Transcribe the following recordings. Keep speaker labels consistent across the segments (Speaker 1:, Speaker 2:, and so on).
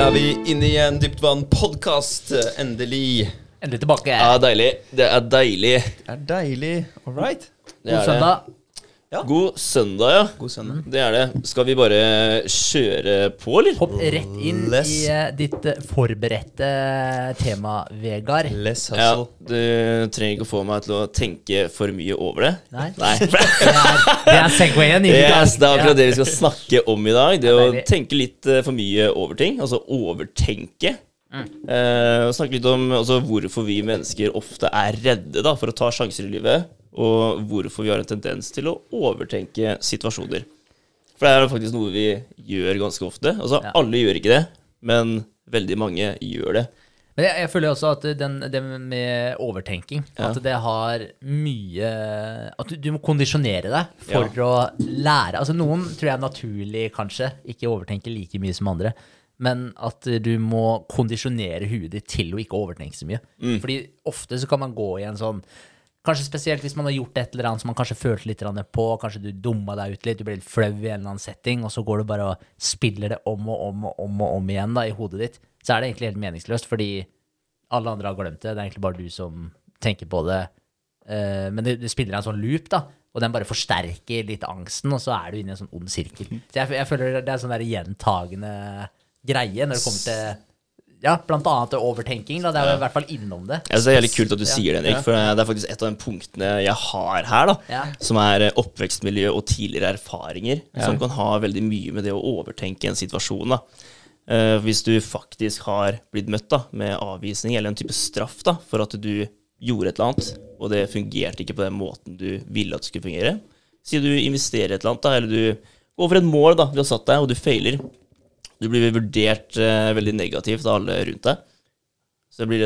Speaker 1: vi inne I en Dypt Vann podcast. Endelig.
Speaker 2: Endelig tilbake.
Speaker 3: Ja, deilig. Det deilig.
Speaker 1: Det deilig. All right.
Speaker 2: God søndag.
Speaker 1: Ja.
Speaker 3: God søndag, ja.
Speaker 1: God søndag.
Speaker 3: Det det. Skal vi bare kjøre på, eller?
Speaker 2: Hopp rett inn I ditt forberedte tema, Vegard.
Speaker 1: Less
Speaker 3: Ja,
Speaker 1: hustle.
Speaker 3: du trenger ikke å få meg til å tenke for mye over det.
Speaker 2: Nei.
Speaker 3: Nei.
Speaker 2: Det segwayen I
Speaker 3: Yes, det
Speaker 2: dag.
Speaker 3: akkurat det vi skal snakke om I dag. Det å
Speaker 2: deilig.
Speaker 3: tenke litt for mye over ting. Altså overtenke. Og snakke litt om altså, hvorfor vi mennesker ofte redde da, for å ta sjanser I livet. Og hvorfor vi har en tendens til å overtenke situasjoner. For det faktisk noe vi gjør ganske ofte. Altså,
Speaker 2: Ja.
Speaker 3: alle gjør ikke det, men veldig mange gjør det.
Speaker 2: Men jeg føler også at det med overtenking,
Speaker 3: Ja.
Speaker 2: at det har mye, at du må kondisjonere deg for å lære. Altså noen tror jeg naturlig kanskje ikke overtenker like mye som andre, men at du må kondisjonere huet ditt til å ikke overtenke så mye. Fordi ofte så kan man gå I en sånn, kanskje spesielt hvis man har gjort et eller annet som man kanskje følte litt på, kanskje du dumma deg ut litt, du ble litt flau I en eller annen setting, og så går du bare og spiller det om og om igjen da, I hodet ditt, så det egentlig helt meningsløst, fordi alle andre har glemt det, det egentlig bare du som tenker på det, men det spiller en sånn loop da, og den bare forsterker litt angsten, og så du inne I en sånn ond sirkel. Så jeg føler det sånn der gjentagende greie når det kommer til ja, blant annet overtenking da, det I hvert fall innom det.
Speaker 3: Jeg synes det veldig kult at du sier det, Henrik, for det faktisk et av de punktene jeg har her, da,
Speaker 2: Ja.
Speaker 3: som oppvekstmiljø og tidligere erfaringer, som kan ha veldig mye med det å overtenke en situasjon. Da. Hvis du faktisk har blitt møtt da, med avvisning eller en type straff da, for at du gjorde et eller annet, og det fungerte ikke på den måten du ville at det skulle fungere. Si du investerer et eller annet, da, eller du går for et mål da, du har satt deg, og du feiler. Du blir vurdert veldig negativt av alle rundt deg. Så det blir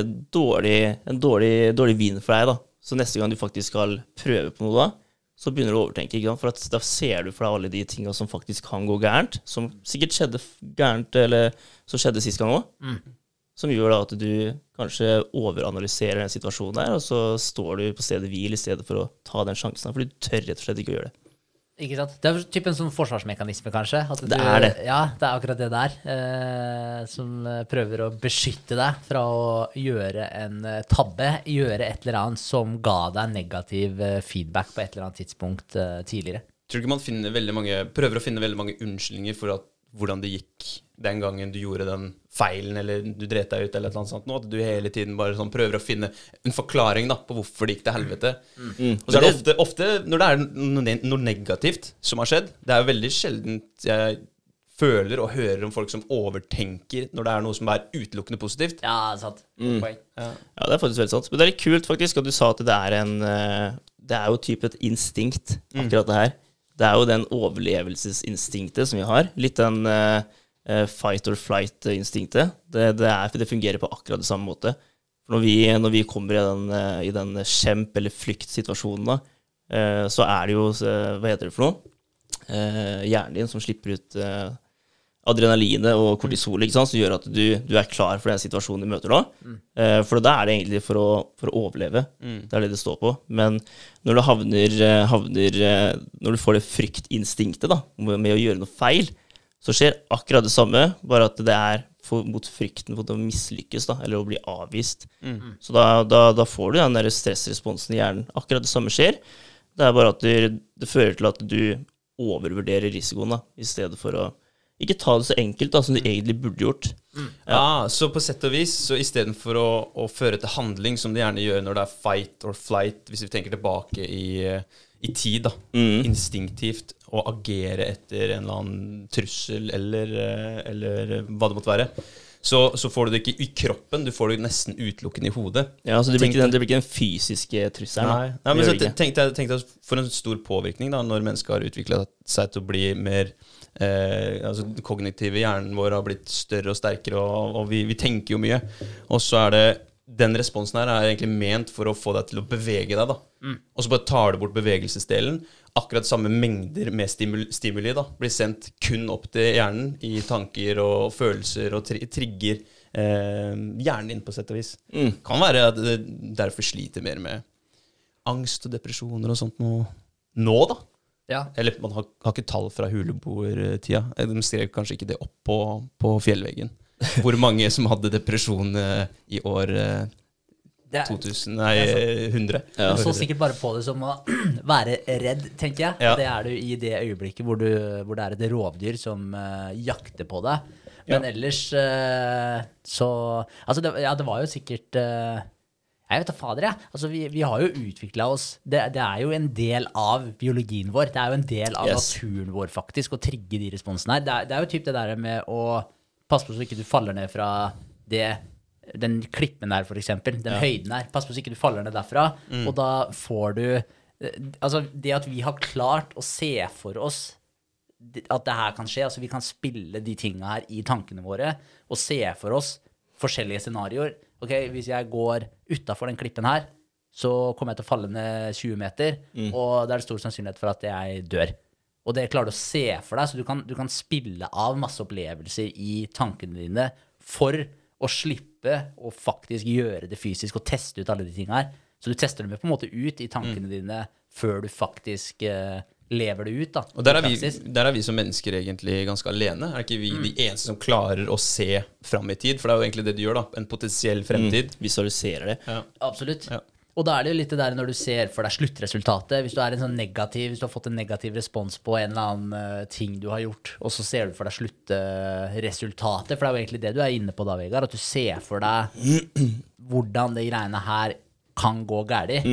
Speaker 3: en dårlig vin for deg da. Så neste gang du faktisk skal prøve på noe da, så begynner du å overtenke, ikke sant? For at da ser du for deg alle de tingene som faktisk kan gå gærent, som sikkert skjedde gærent, eller som skjedde sist gang også. Som gjør da at du kanskje overanalyserer den situasjonen der, og så står du på stedet hvil I stedet for å ta den sjansen, for du tør rett og slett ikke å gjøre det.
Speaker 2: Ikke sant? Det typ en sånn forsvarsmekanisme, kanskje. At
Speaker 3: Det det.
Speaker 2: Ja, det akkurat det der. Som prøver å beskytte deg fra å gjøre en tabbe, gjøre et eller annet som ga deg negativ feedback på et eller annet tidspunkt tidligere.
Speaker 1: Tror du ikke man prøver å finne veldig mange unnskyldninger for hvordan det gikk den gangen du gjorde den feilen, eller du dret deg ut, eller et eller annet sånt nå, at du hele tiden bare sånn prøver å finne en forklaring da, på hvorfor det gikk til helvete. Og så det ofte når det noe negativt som har skjedd, det jo veldig sjeldent jeg føler og hører om folk som overtenker når det noe som utelukkende positivt.
Speaker 2: Ja, sant. Poeng.
Speaker 3: Ja, det faktisk veldig sant. Men det litt kult faktisk at du sa at det jo typ et instinkt, akkurat det her. Det jo den overlevelsesinstinktet som vi har. Litt den fight or flight-instinktet. Det fungerer på akkurat det samme måte. For når vi kommer I den kjemp- eller flyktsituasjonen da, så det jo, hva heter det for noe? Hjernen din som slipper ut adrenalinet og kortisol, ikke sant? Som gjør at du klar for den situasjonen du møter nå. For da det egentlig for å overleve. Det det står på. Men når du når du får det fryktinstinktet da, med å gjøre noe feil, så skjer akkurat det samme, bare at det mot frykten for å mislykkes da, eller å bli avvist. Så da får du den der stressresponsen I hjernen. Akkurat det samme skjer. Det bare at det fører til at du overvurderer risikoen da, I stedet for å ikke ta det så enkelt da, som du egentlig burde gjort.
Speaker 1: Ja, så på sett og vis, så I stedet for å føre til handling, som de gjerne gjør når det fight or flight, hvis vi tenker tilbake I tid da, instinktivt, å agere etter en eller annen trussel, eller hva det måtte være, så får du det ikke I kroppen, du får det nesten utelukkende I hodet.
Speaker 3: Ja, så det blir ikke den fysiske trusselen.
Speaker 1: Nei, men så tenkte jeg for en stor påvirkning da, når mennesker har utviklet seg til å bli mer altså den kognitive hjernen vår har blitt større og sterkere, og vi tenker jo mye, og så det den responsen her egentlig ment for å få deg til å bevege deg da, og så bare tar du bort bevegelsesdelen, akkurat samme mengder med stimuli da, blir sendt kun opp til hjernen I tanker og følelser og trigger hjernen din på sett og vis. Kan være at det derfor sliter mer med angst og depresjoner og sånt nå da.
Speaker 2: Ja.
Speaker 1: Eller man har ikke tall fra huleboertida. De skrev kanskje ikke det opp på fjellveggen. hvor mange som hadde depresjon i år 2000, nei, 100.
Speaker 2: Ja. Du så sikkert bare på det som å være redd, tenker jeg. Ja. Det er du i det øyeblikket hvor det er et rovdyr som jakter på deg. Men ellers så altså det var jo sikkert jeg vet da fader, jeg. Altså, vi har jo utviklet oss. Det er jo en del av biologien vår. Det er jo en del av naturen vår, faktisk, å trigge de responsene her. Det er jo typ det der med å passe på så ikke du faller ned fra den klippen der, for eksempel. Den høyden der. Passe på så ikke du faller ned derfra. Og da får du altså, det at vi har klart å se for oss at det her kan skje, altså vi kan spille de tingene her i tankene våre, og se for oss forskjellige scenarioer. Ok, hvis jeg går utenfor den klippen her, så kommer jeg til å falle ned 20 meter, og det er stor sannsynlighet for at jeg dør. Og det klarer du å se for deg, så du kan spille av masse opplevelser i tankene dine for å slippe å faktisk gjøre det fysisk og teste ut alle de tingene her. Så du tester dem på en måte ut i tankene dine før du faktisk lever det ut da.
Speaker 1: Og der er vi som mennesker egentlig ganske alene. Er ikke vi de eneste som klarer å se fram i tid? For det er jo egentlig det du gjør da, en potensiell fremtid.
Speaker 3: Visualiserer det.
Speaker 2: Ja. Absolutt. Ja. Og da er det jo litt det der når du ser for deg sluttresultatet. Hvis du er hvis du har fått en negativ respons på en eller annen ting du har gjort, og så ser du for deg sluttresultatet, for det er jo egentlig det du er inne på da, Vegard, at du ser for deg hvordan de greiene her kan gå gærlig.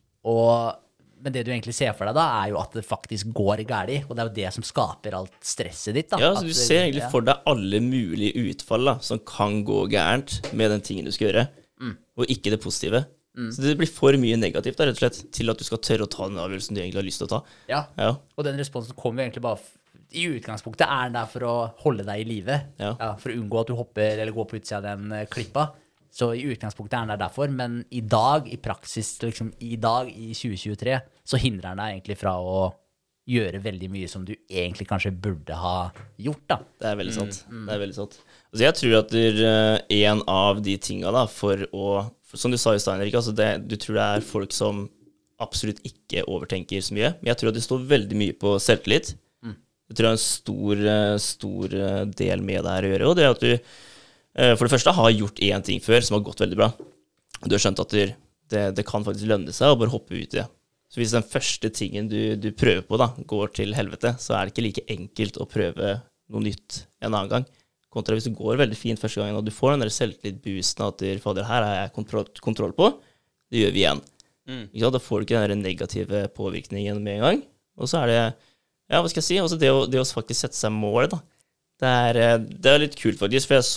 Speaker 2: Men det du egentlig ser for deg da, er jo at det faktisk går gærlig, og det er jo det som skaper alt stresset ditt da.
Speaker 3: Ja, så du ser egentlig for deg alle mulige utfall da, som kan gå gærent med den tingen du skal gjøre, og ikke det positive. Så det blir for mye negativt da, rett og slett, til at du skal tørre å ta den avgjørelsen du egentlig har lyst til å ta.
Speaker 2: Ja. Og den responsen kommer jo egentlig bare, i utgangspunktet er den der for å holde deg i live, for å unngå at du hopper eller går på utsida av den klippa. Så i utgangspunktet er den der derfor, men i dag, i praksis, liksom, i dag, i 2023, så hindrer den deg egentlig fra å gjøre veldig mye som du egentlig kanskje burde ha gjort, da.
Speaker 3: Det er veldig sant. Det er veldig sant. Altså, jeg tror at en av de tingene da, som du sa i stedet, Erik, altså du tror det er folk som absolutt ikke overtenker så mye, men jeg tror at det står veldig mye på selvtillit. Jeg tror det er en stor del med det her å gjøre, og det er at du for det første har gjort en ting før som har gått veldig bra. Du har skjønt at det kan faktisk lønne seg å bare hoppe ut i det. Så hvis den første tingen du prøver på da, går til helvete, så er det ikke like enkelt å prøve noe nytt en annen gang. Kontra hvis det går veldig fint første gangen, og du får den der selvtillit-boosten at fader, her har jeg kontroll på, det gjør vi igjen. Ikke sant? Da får du ikke den negative påvirkningen med en gang. Og så er det, ja, hva skal jeg si, også det å faktisk sette seg mål da. Det er litt kult faktisk, for jeg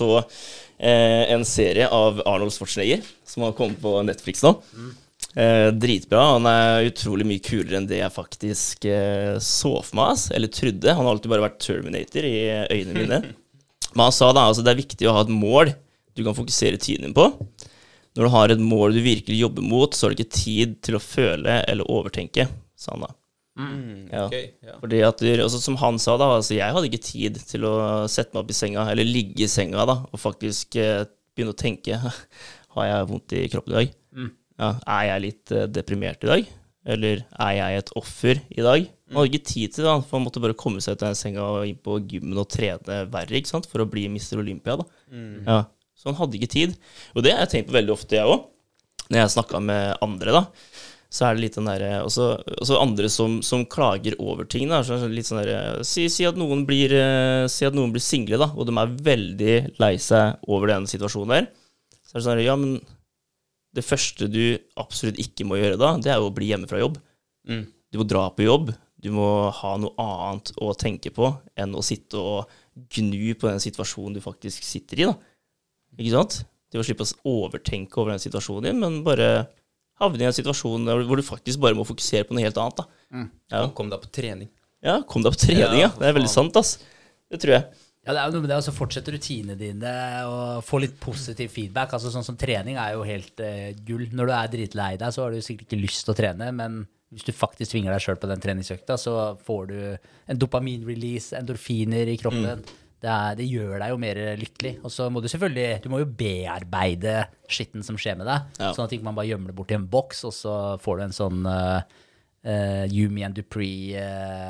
Speaker 3: så en serie av Arnold Schwarzenegger som har kommet på Netflix nå. Dritbra, han er utrolig mye kulere enn det jeg faktisk så for meg, eller trodde. Han har alltid bare vært Terminator i øynene mine. Men han sa da, altså det er viktig å ha et mål du kan fokusere tiden din på. Når du har et mål du virkelig jobber mot, så har du ikke tid til å føle eller overtenke, sa han da.
Speaker 1: Okay, ja.
Speaker 3: Fordi at altså, som han sa da, altså, jeg hadde ikke tid til å sette meg opp i senga, eller ligge i senga da, og faktisk begynne å tenke, har jeg vondt i kroppen i dag? Ja, er jeg litt deprimert i dag? Eller er jeg et offer i dag? Han hadde ikke tid til det, for han måtte bare komme seg ut av den senga og inn på gymmen og trene verre, ikke sant? For å bli Mr. Olympia da. Ja, så han hadde ikke tid. Og det har jeg tenkt på veldig ofte jeg også, når jeg snakket med andre da. Så er det litt den der, også andre som klager over ting da, så litt sånn der, si at noen blir single da, og de er veldig lei seg over den situasjonen der, så er det sånn, ja, men det første du absolutt ikke må gjøre da, det er jo å bli hjemme fra jobb. Du må dra på jobb, du må ha noe annet å tenke på, enn å sitte og gnu på den situasjonen du faktisk sitter i da, ikke sant? Du må slippe å overtenke over den situasjonen din, men bare havne i en situasjon hvor du faktisk bare må fokusere på noe helt annet da.
Speaker 1: Ja. Kom deg på trening.
Speaker 3: Ja, kom deg på trening, ja. Det er veldig sant, ass. Det tror jeg.
Speaker 2: Ja, det er jo noe med det, altså fortsette rutinene dine og få litt positiv feedback. Altså sånn som trening er jo helt gull. Når du er dritlei deg, så har du sikkert ikke lyst til å trene, men hvis du faktisk tvinger deg selv på den treningsøkta, så får du en dopamin-release, endorfiner i kroppen. Det gjør deg jo mer lykkelig. Og så må du må jo bearbeide skitten som skjer med deg, sånn at ikke man bare gjemmer det bort i en boks, og så får du en sånn Yumi and Dupree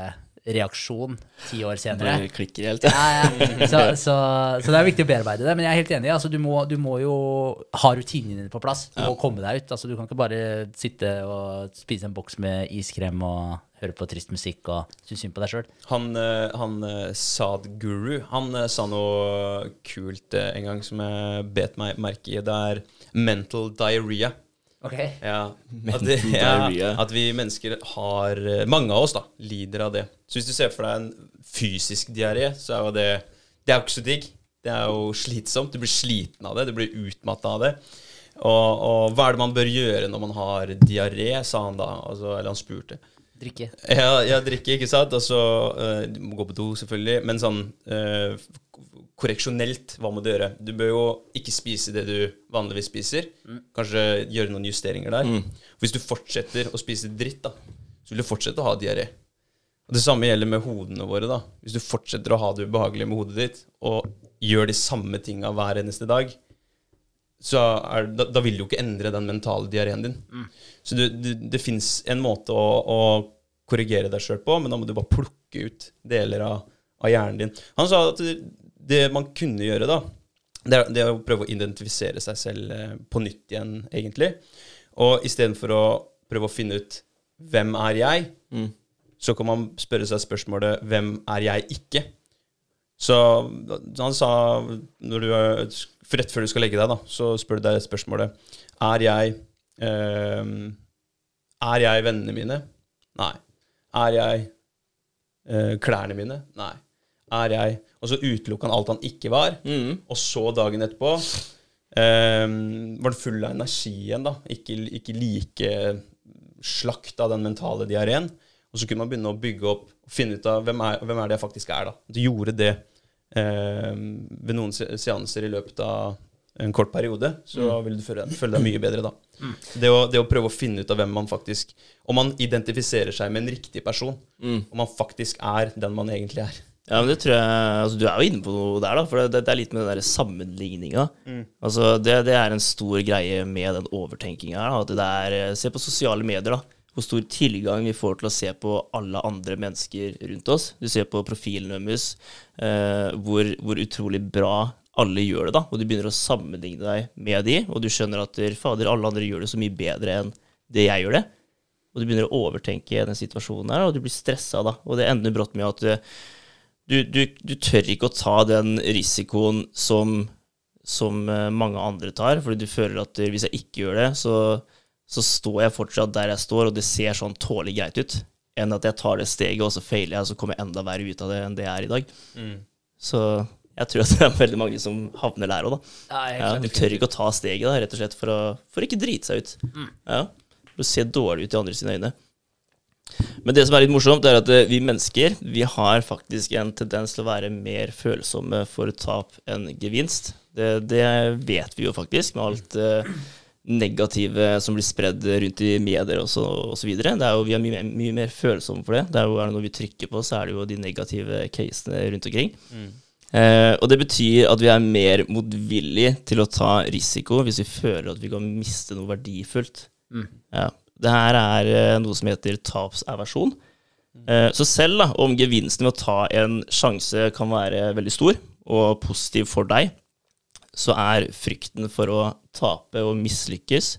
Speaker 2: reaksjon 10 år senere.
Speaker 3: Det klikker helt.
Speaker 2: Så det er viktig å bearbeide det, men jeg er helt enig. Altså, du må jo ha rutinene dine på plass. Du må komme deg ut. Altså, du kan ikke bare sitte og spise en boks med iskrem og høre på trist musikk og synes synd på deg selv.
Speaker 1: Han Sadhguru, han sa noe kult en gang som jeg bet meg merke i. Det er mental diarrhea.
Speaker 2: Okay.
Speaker 1: Ja,
Speaker 3: diarrhea.
Speaker 1: at vi mennesker har, mange av oss da, lider av det. Så hvis du ser for deg en fysisk diaré, så er jo det er jo ikke så digg. Det er jo slitsomt. Du blir sliten av det, du blir utmattet av det. Og hva er det man bør gjøre når man har diaré, sa han da, altså, eller han spurte.
Speaker 2: Drikke.
Speaker 1: Ja, drikke, ikke sant? Altså, du må gå på do selvfølgelig, men sånn korreksjonelt, hva må du gjøre? Du bør jo ikke spise det du vanligvis spiser. Kanskje gjøre noen justeringer der. Hvis du fortsetter å spise dritt da, så vil du fortsette å ha diaré. Og det samme gjelder med hodene våre da. Hvis du fortsetter å ha det ubehagelig med hodet ditt, og gjør de samme tingene hver eneste dag, så da vil du jo ikke endre den mentale diareen din. Så det finnes en måte å korrigere deg selv på, men da må du bare plukke ut deler av hjernen din. Han sa at det man kunne gjøre da, det er å prøve å identifisere seg selv på nytt igjen, egentlig. Og i stedet for å prøve å finne ut hvem er jeg, så kan man spørre seg spørsmålet, hvem er jeg ikke? Så han sa, rett før du skal legge deg da, så spør du deg spørsmålet, er jeg vennene mine? Nei. Er jeg klærne mine? Nei. Er jeg, og så utelukket han alt han ikke var, og så dagen etterpå, var det full av energi igjen da, ikke like slakt av den mentale diareen, og så kunne man begynne å bygge opp, og finne ut av hvem er det jeg faktisk er da. Du gjorde det ved noen seanser i løpet av en kort periode, så vil du føle deg mye bedre da. Det å prøve å finne ut av hvem man faktisk, om man identifiserer seg med en riktig person, om man faktisk er den man egentlig er.
Speaker 3: Ja, men det tror jeg, altså du er jo inne på noe der da, for det er litt med den der sammenligningen. Altså det er en stor greie med den overtenkingen her da, at det er, se på sosiale medier da, hvor stor tilgang vi får til å se på alle andre mennesker rundt oss. Du ser på profilen deres, hvor utrolig bra alle gjør det da, og du begynner å sammenligne deg med de, og du skjønner at fader, alle andre gjør det så mye bedre enn det jeg gjør det. Og du begynner å overtenke den situasjonen her, og du blir stresset da, og det ender brått med at du tør ikke å ta den risikoen som mange andre tar, fordi du føler at hvis jeg ikke gjør det, så står jeg fortsatt der jeg står, og det ser sånn tålig greit ut, enn at jeg tar det steget, og så feiler jeg, og så kommer jeg enda verre ut av det enn det jeg er i dag. Så jeg tror at det er veldig mange som havner der også da. Ja, du tør ikke å ta steget da, rett og slett, for ikke drite seg ut. Ja, for å se dårlig ut i andre sine øyne. Men det som er litt morsomt er at vi mennesker, vi har faktisk en tendens til å være mer følsomme for tap enn gevinst. Det vet vi jo faktisk, med alt negative som blir spredd rundt i medier og så videre. Det er jo, vi er mye mer følsomme for det. Det er jo når vi trykker på, så er det jo de negative casene rundt omkring. Og det betyr at vi er mer motvillige til å ta risiko hvis vi føler at vi kan miste noe verdifullt. Ja. Det her er noe som heter tapsaversjon. Så selv da, om gevinsten ved å ta en sjanse kan være veldig stor og positiv for deg, så er frykten for å tape og mislykkes,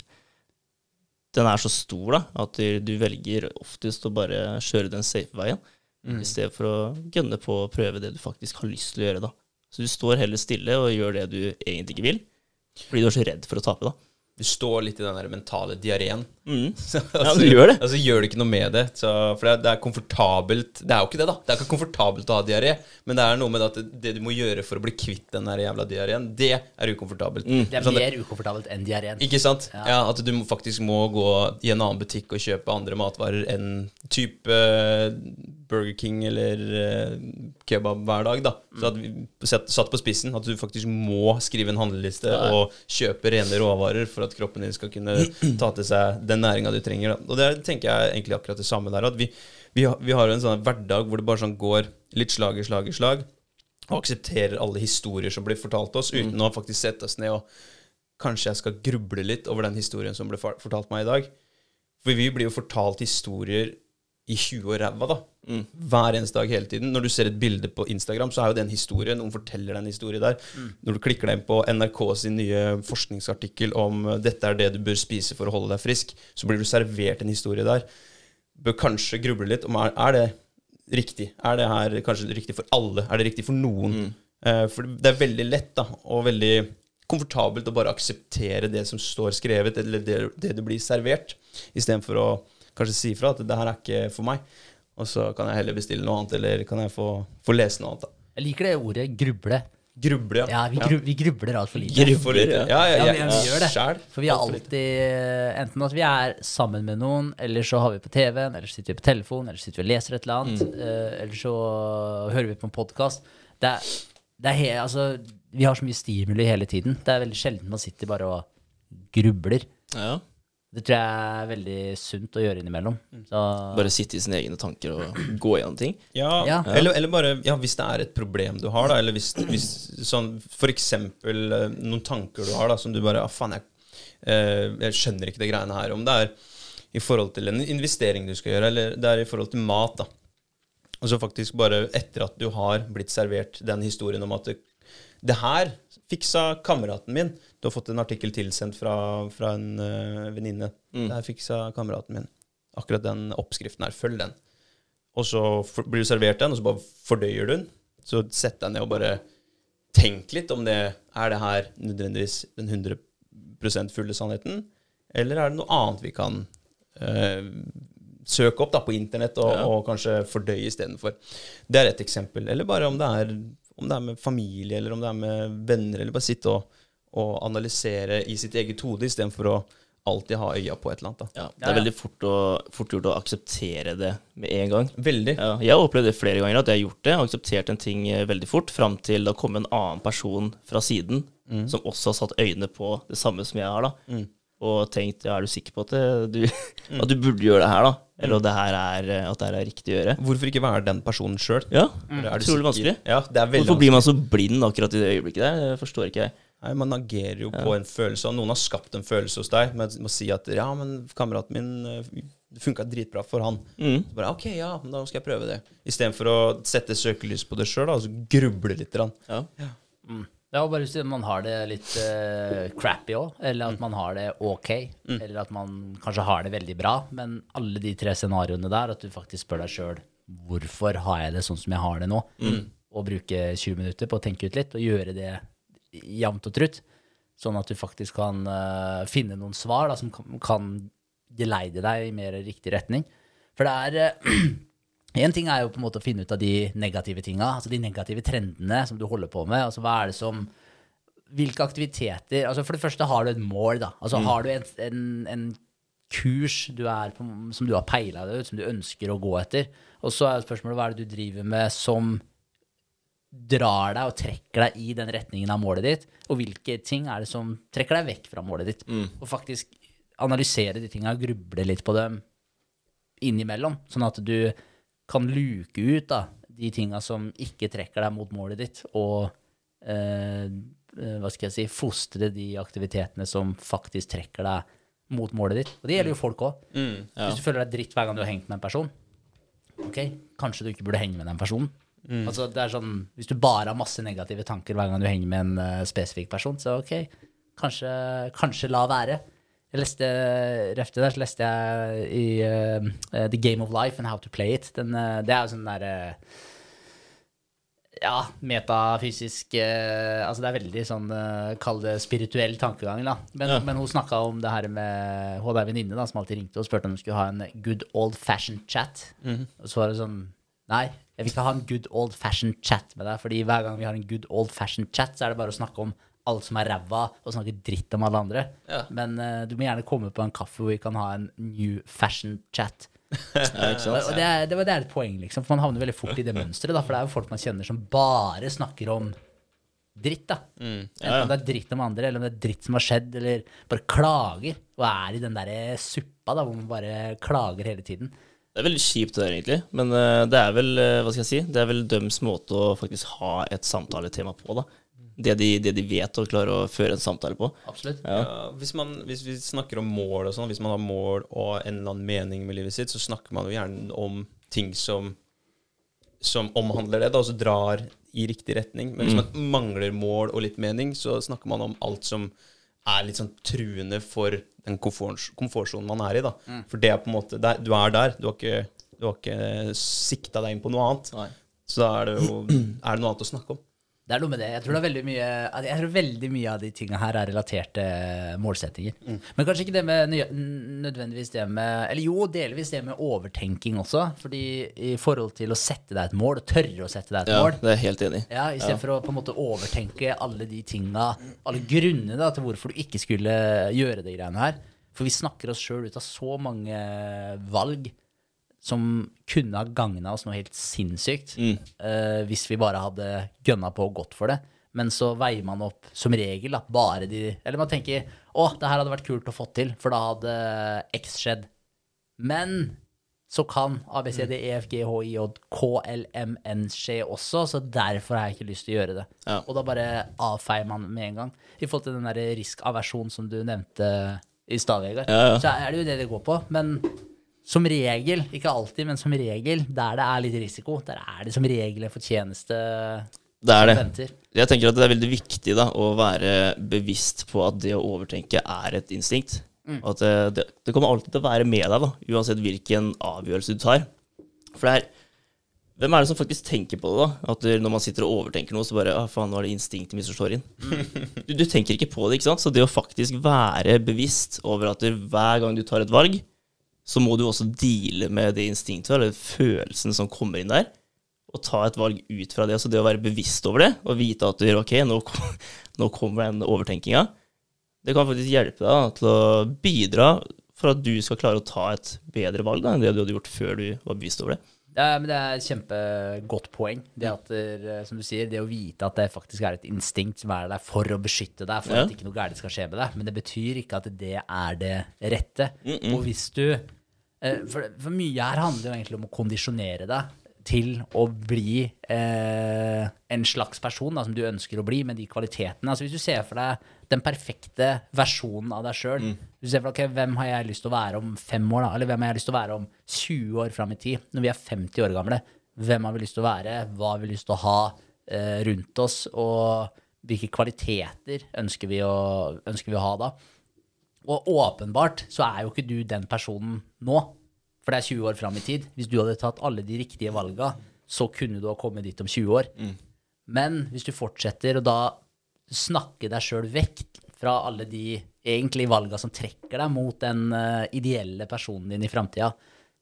Speaker 3: den er så stor da, at du velger oftest å bare kjøre den safe veien, i stedet for å gønne på å prøve det du faktisk har lyst til å gjøre da. Så du står heller stille og gjør det du egentlig ikke vil, fordi du er så redd for å tape da.
Speaker 1: Du står litt i den der mentale diareen.
Speaker 3: Ja, du gjør det.
Speaker 1: Altså gjør du ikke noe med det, for det er komfortabelt. Det er jo ikke det da, det er ikke komfortabelt å ha diaré, men det er noe med at det du må gjøre for å bli kvitt den der jævla diareen, det er ukomfortabelt.
Speaker 2: Det er mer ukomfortabelt enn diareen.
Speaker 1: Ikke sant? Ja, at du faktisk må gå i en annen butikk og kjøpe andre matvarer enn type Burger King eller kebab hver dag da. Så at vi satt på spissen, at du faktisk må skrive en handleliste og kjøpe rene råvarer for at kroppen din skal kunne ta til seg den næringen du trenger da. Og det tenker jeg egentlig akkurat det samme der, at vi har jo en sånn hverdag hvor det bare sånn går litt slag i slag, og aksepterer alle historier som blir fortalt oss, uten å faktisk sette oss ned og kanskje jeg skal gruble litt over den historien som ble fortalt meg i dag. For vi blir jo fortalt historier i 20 år ræva da. Hver eneste dag hele tiden. Når du ser et bilde på Instagram, så er jo det en historie. Noen forteller den historien der. Når du klikker deg inn på NRK sin nye forskningsartikkel om dette er det du bør spise for å holde deg frisk, så blir du servert en historie der. Bør kanskje gruble litt om er det riktig? Er det her kanskje riktig for alle? Er det riktig for noen? For det er veldig lett da, og veldig komfortabelt å bare akseptere det som står skrevet, eller det du blir servert, i stedet for å kanskje si fra at det her er ikke for meg. Og så kan jeg heller bestille noe annet, eller kan jeg få lese noe annet da.
Speaker 2: Jeg liker det ordet gruble.
Speaker 1: Gruble, ja.
Speaker 2: Ja, vi grubler alt for lite.
Speaker 1: Ja,
Speaker 2: vi gjør det. For vi er alltid, enten at vi er sammen med noen, eller så har vi på TV-en, eller så sitter vi på telefon, eller så sitter vi og leser et eller annet, eller så hører vi på en podcast. Altså, vi har så mye stimuli hele tiden. Det er veldig sjelden man sitter bare og grubler.
Speaker 3: Ja.
Speaker 2: Det tror jeg er veldig sunt å gjøre innimellom. Så
Speaker 3: bare sitte i sine egne tanker og gå gjennom ting.
Speaker 1: Ja. Eller bare, hvis det er et problem du har da, eller hvis sånn, for eksempel noen tanker du har da, som du bare, faen, jeg skjønner ikke det greiene her, om det er i forhold til en investering du skal gjøre, eller det er i forhold til mat da. Og så faktisk bare etter at du har blitt servert den historien om at det her fiksa kameraten min. Du har fått en artikkel tilsendt fra en venninne. Det her fiksa kameraten min. Akkurat den oppskriften her, følg den. Og så blir du servert den, og så bare fordøyer du den. Så sett deg ned og bare tenk litt om det er det her nødvendigvis den 100% fulle sannheten, eller er det noe annet vi kan søke opp da på internett og kanskje fordøye i stedet for. Det er et eksempel. Eller bare om det er med familie, eller om det er med venner, eller bare sitte og analysere i sitt eget hode, i stedet for å alltid ha øya på et eller annet. Da.
Speaker 3: Ja, det er veldig fort gjort å akseptere det med en gang.
Speaker 1: Veldig.
Speaker 3: Ja, jeg har opplevd det flere ganger, at jeg har gjort det, og akseptert en ting veldig fort, frem til det kom en annen person fra siden, som også har satt øyne på det samme som jeg har, da. Og tenkt, er du sikker på at du burde gjøre det her, da? Eller at det her er riktig å gjøre?
Speaker 1: Hvorfor ikke være den personen selv?
Speaker 3: Ja, utrolig vanskelig.
Speaker 1: Ja, det er veldig
Speaker 3: Hvorfor blir man så blind akkurat i det øyeblikket der? Det forstår ikke jeg.
Speaker 1: Nei, man agerer jo på en følelse, og noen har skapt en følelse hos deg, med å si at, ja, men kameraten min, det funket dritbra for han. Så bare, ok, ja, da skal jeg prøve det. I stedet for å sette søkelys på det selv, da, og så gruble litt.
Speaker 3: Ja.
Speaker 2: Ja, bare hvis man har det litt crappy også, eller at man har det ok, eller at man kanskje har det veldig bra, men alle de 3 scenarioene der, at du faktisk spør deg selv, hvorfor har jeg det sånn som jeg har det nå? Og bruke 20 minutter på å tenke ut litt, og gjøre det jevnt og trutt, sånn at du faktisk kan finne noen svar da, som kan geleide deg i mer riktig retning. For det er... En ting er jo på en måte å finne ut av de negative tingene, altså de negative trendene som du holder på med, altså hva er det som, hvilke aktiviteter, altså for det første har du et mål da, altså har du en kurs du er på, som du har peilet deg ut, som du ønsker å gå etter, og så er spørsmålet hva er det du driver med som drar deg og trekker deg i den retningen av målet ditt, og hvilke ting er det som trekker deg vekk fra målet ditt, og faktisk analysere de tingene, gruble litt på dem innimellom, sånn at du kan luke ut da, de tingene som ikke trekker deg mot målet ditt, og hva skal jeg si, fostre de aktivitetene som faktisk trekker deg mot målet ditt. Og det gjelder jo folk også. Hvis du føler deg dritt hver gang du har hengt med en person, ok, kanskje du ikke burde henge med den personen. Altså det er sånn, hvis du bare har masse negative tanker hver gang du henger med en spesifikk person, så ok, kanskje la være. Jeg leste jeg i The Game of Life and How to Play It. Det er jo sånn der, ja, metafysisk, altså det er veldig sånn, kall det spirituell tankegang da. Men hun snakket om det her med, hun hadde en venninne da, som alltid ringte og spørte om hun skulle ha en good old-fashioned chat. Og så var det sånn, nei, jeg vil ikke ha en good old-fashioned chat med deg, fordi hver gang vi har en good old-fashioned chat, så er det bare å snakke om alt som er ræva, og snakke dritt om alle andre. Ja. Men du må gjerne komme på en kaffe hvor vi kan ha en new fashion chat. Ja, ikke sant? Og det var et poeng, liksom, for man havner veldig fort i det mønstret, da, for det er jo folk man kjenner som bare snakker om dritt, da. Enten om det er dritt om andre, eller om det er dritt som har skjedd, eller bare klager, og er i den der suppa, da, hvor man bare klager hele tiden.
Speaker 3: Det er veldig kjipt det der, egentlig, men det er vel, hva skal jeg si, det er vel døms måte å faktisk ha et samtaletema på, da. det de vet og klarer å føre en samtale på.
Speaker 2: Absolutt.
Speaker 3: Ja.
Speaker 1: Ja, hvis vi snakker om mål og sånn, hvis man har mål og en eller annen mening med livet sitt, så snakker man jo gjerne om ting som omhandler det, da, og så drar i riktig retning. Men hvis man mangler mål og litt mening, så snakker man om alt som litt sånn truende for den komfortsonen man i, da. For det på en måte, du der, du har ikke sikta deg inn på noe annet.
Speaker 3: Nei.
Speaker 1: Så da det noe annet å snakke om.
Speaker 2: Det noe med det. Jeg tror veldig mye av de tingene her relaterte målsettinger. Men kanskje ikke det med nødvendigvis det med, eller jo, delvis det med overtenking også, fordi i forhold til å sette deg et mål, og tørre å sette deg et mål.
Speaker 3: Ja, det jeg helt enig i.
Speaker 2: Ja, i stedet for å på en måte overtenke alle de tingene, alle grunnene da, til hvorfor du ikke skulle gjøre de greiene her. For vi snakker oss selv ut av så mange valg som kunne ha gagnet oss noe helt sinnssykt hvis vi bare hadde gønnet på og gått for det. Men så veier man opp som regel da, bare eller man tenker, det her hadde vært kult å få til, for da hadde X skjedd. Men så kan A, B, C, D, E, F, G, H, I, J, K, L, M, N skje også, så derfor har jeg ikke lyst til å gjøre det.
Speaker 3: Ja.
Speaker 2: Og da bare avfeier man med en gang. I forhold til den der riskaversjon som du nevnte i stad, Vegard.
Speaker 3: Ja.
Speaker 2: Så det jo det går på, men som regel, ikke alltid, men som regel, der det litt risiko, der det som regel en fortjeneste
Speaker 3: Det det.
Speaker 2: venter.
Speaker 3: Jeg tenker at det veldig viktig da, å være bevisst på at det å overtenke et instinkt. At det kommer alltid til å være med deg, da, uansett hvilken avgjørelse du tar. For hvem det som faktisk tenker på det, da? At når man sitter og overtenker noe, så bare, faen, nå det instinktet mitt som slår inn. Du tenker ikke på det, ikke sant? Så det å faktisk være bevisst over at hver gang du tar et valg, så må du også deale med det instinktet, eller følelsen som kommer inn der, og ta et valg ut fra det. Så det å være bevisst over det, og vite at ok, nå kommer den overtenkinga, det kan faktisk hjelpe deg da, til å bidra for at du skal klare å ta et bedre valg da, enn det du hadde gjort før du var bevisst over det.
Speaker 2: Men det et kjempegodt poeng. Det at, som du sier, det å vite at det faktisk et instinkt som der for å beskytte deg, for at ikke noe gærent skal skje med deg. Men det betyr ikke at det det rette. Og hvis du for mye her handler jo egentlig om å kondisjonere deg til å bli en slags person da, som du ønsker å bli, med de kvalitetene. Altså hvis du ser for deg den perfekte versjonen av deg selv, du ser for deg, hvem har jeg lyst til å være om 5 år da? Eller hvem har jeg lyst til å være om 20 år frem i tid? Når vi 50 år gamle, hvem har vi lyst til å være? Hva har vi lyst til å ha rundt oss? Og hvilke kvaliteter ønsker vi å ha da? Og åpenbart så jo ikke du den personen nå, for det 20 år frem i tid. Hvis du hadde tatt alle de riktige valgene, så kunne du ha kommet dit om 20 år. Men hvis du fortsetter å da snakke deg selv vekk fra alle de egentlige valgene som trekker deg mot den ideelle personen din i fremtiden,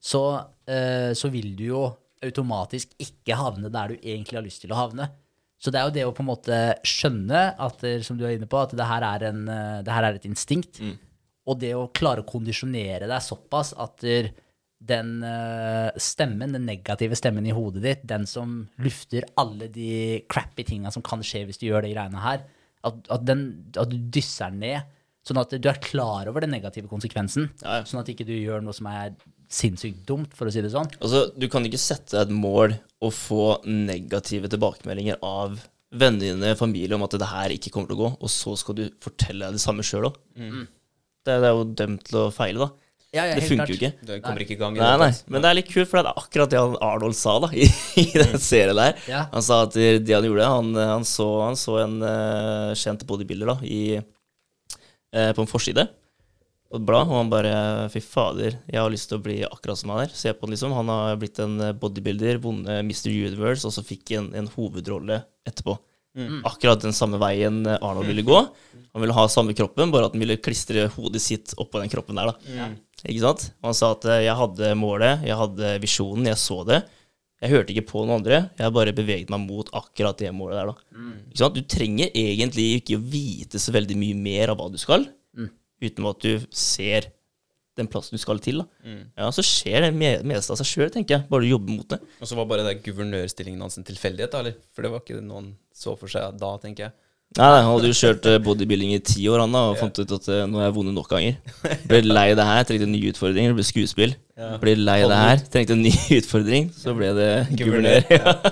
Speaker 2: så vil du jo automatisk ikke havne der du egentlig har lyst til å havne. Så det jo det å på en måte skjønne at, som du inne på, at det her et instinkt, og det å klare å kondisjonere deg såpass at den stemmen, den negative stemmen i hodet ditt, den som lufter alle de crappy tingene som kan skje hvis du gjør det greiene her, at du dysser den ned, sånn at du klar over den negative konsekvensen, sånn at ikke du gjør noe som sinnssykt dumt, for å si det sånn.
Speaker 3: Altså, du kan ikke sette et mål og få negative tilbakemeldinger av vennene dine, familie, om at det her ikke kommer til å gå, og så skal du fortelle deg det samme selv også. Det jo dømt til å feile da. Det funker jo ikke.
Speaker 1: Det kommer ikke i gang.
Speaker 3: Nei, men det litt kult, for det akkurat det Arnold sa da, i den serien der.
Speaker 2: Ja.
Speaker 3: Han sa at det han gjorde, han så en kjent bodybuilder da, på en forside på et blad, og han bare, fy fader, jeg har lyst til å bli akkurat som han Se på han liksom, han har blitt en bodybuilder, vunnet Mr. Universe, og så fikk en hovedrolle etterpå. Akkurat den samme veien Arnold ville gå. Han ville ha samme kroppen, bare at han ville klistre hodet sitt oppå den kroppen der da. Ikke sant? Og han sa at jeg hadde målet, jeg hadde visjonen, jeg så det. Jeg hørte ikke på noen andre, jeg bare beveget meg mot akkurat det målet der da. Ikke sant? Du trenger egentlig ikke å vite så veldig mye mer av hva du skal, uten at du ser den plassen du skal til da. Ja, så skjer det meste av seg selv, tenker jeg. Bare du jobber mot det.
Speaker 1: Og så var bare det guvernørstillingen hans en tilfeldighet, da, eller? For det var ikke noen så for seg da, tenker jeg.
Speaker 3: Nei, han hadde jo kjørt bodybuilding i 10 år, han da, og fant ut at nå er jeg vunnet nok ganger. Ble lei det her, trengte en ny utfordring, det ble skuespill. Ble lei det her, trengte en ny utfordring, så ble det guvernør.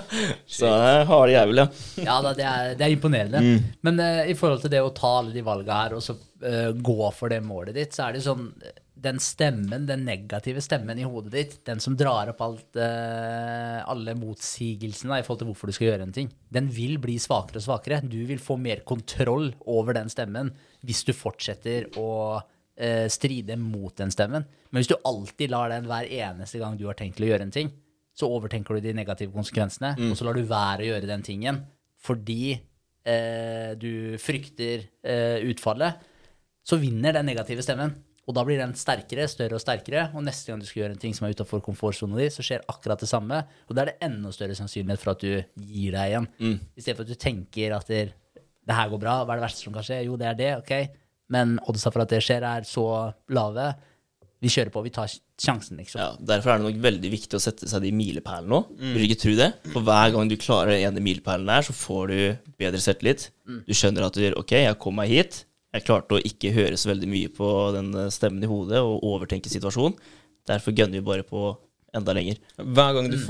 Speaker 3: Så han har det jævlig, ja.
Speaker 2: Ja, da, det er imponerende. Men i forhold til det å ta alle de valgene her, og så gå for det målet ditt, så er det sånn, den stemmen, den negative stemmen i hodet ditt, den som drar opp alle motsigelsene i forhold til hvorfor du skal gjøre en ting, den vil bli svakere og svakere. Du vil få mer kontroll over den stemmen hvis du fortsetter å stride mot den stemmen. Men hvis du alltid lar den hver eneste gang du har tenkt til å gjøre en ting, så overtenker du de negative konsekvensene, og så lar du være å gjøre den tingen, fordi du frykter utfallet, så vinner den negative stemmen. Og da blir den sterkere, større og sterkere, og neste gang du skal gjøre en ting som er utenfor komfortzonen din, så skjer akkurat det samme, og da er det enda større sannsynlighet for at du gir deg igjen. I stedet for at du tenker at det her går bra, hva er det verste som kan skje? Jo, det er det, ok. Men oddsa for at det skjer er så lave. Vi kjører på, vi tar sjansen, liksom.
Speaker 3: Ja, derfor er det nok veldig viktig å sette seg de milepælene nå. Vil du ikke tro det? For hver gang du klarer den ene milepælen der, så får du bedre selvtillit. Du skjønner at ok, jeg kom meg hit. Jeg klarte å ikke høre så veldig mye på den stemmen i hodet og overtenke situasjonen. Derfor gønner vi bare på enda lenger.
Speaker 1: Hver gang du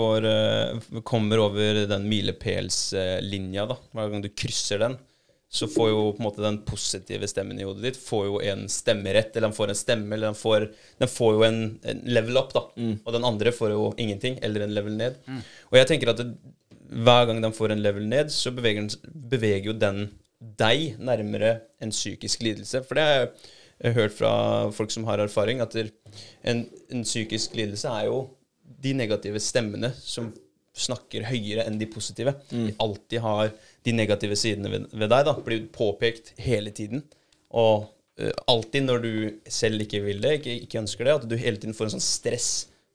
Speaker 1: kommer over den milepælslinja, da, hver gang du krysser den, så får jo på en måte den positive stemmen i hodet ditt får jo en stemmerett, eller den får en stemme, eller den får jo en level up, da. Og den andre får jo ingenting, eller en level ned. Og jeg tenker at hver gang den får en level ned, så beveger jo den deg nærmere en psykisk lidelse. For det har jeg hørt fra folk som har erfaring, at en psykisk lidelse er jo de negative stemmene som snakker høyere enn de positive. De alltid har de negative sidene ved deg, da, blir påpekt hele tiden. Og alltid når du selv ikke vil det, ikke ønsker det, at du hele tiden får en sånn stress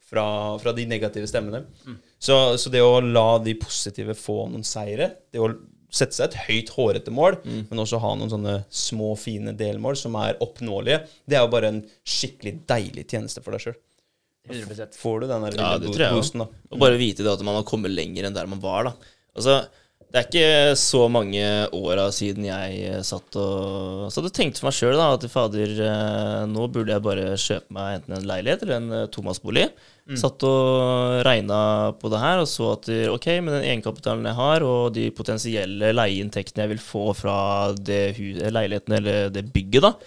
Speaker 1: fra de negative stemmene. Så det å la de positive få noen seire, det å sette seg et høyt hårete mål, men også ha noen sånne små, fine delmål som er oppnåelige, det er jo bare en skikkelig deilig tjeneste for deg selv.
Speaker 2: 100%.
Speaker 1: Får du den der
Speaker 3: Ja, det tror jeg
Speaker 1: boosten, da.
Speaker 3: Og bare vite det at man har kommet lenger enn der man var, da. Altså, det er ikke så mange åra siden jeg satt og tenkte for meg sjøl at fader, nå burde jeg bare kjøpe meg enten en leilighet eller en tomannsbolig. Satt og regna på det her og så at ok, med den egenkapitalen jeg har og de potensielle leieinntektene jeg vil få fra leiligheten eller det bygget, da,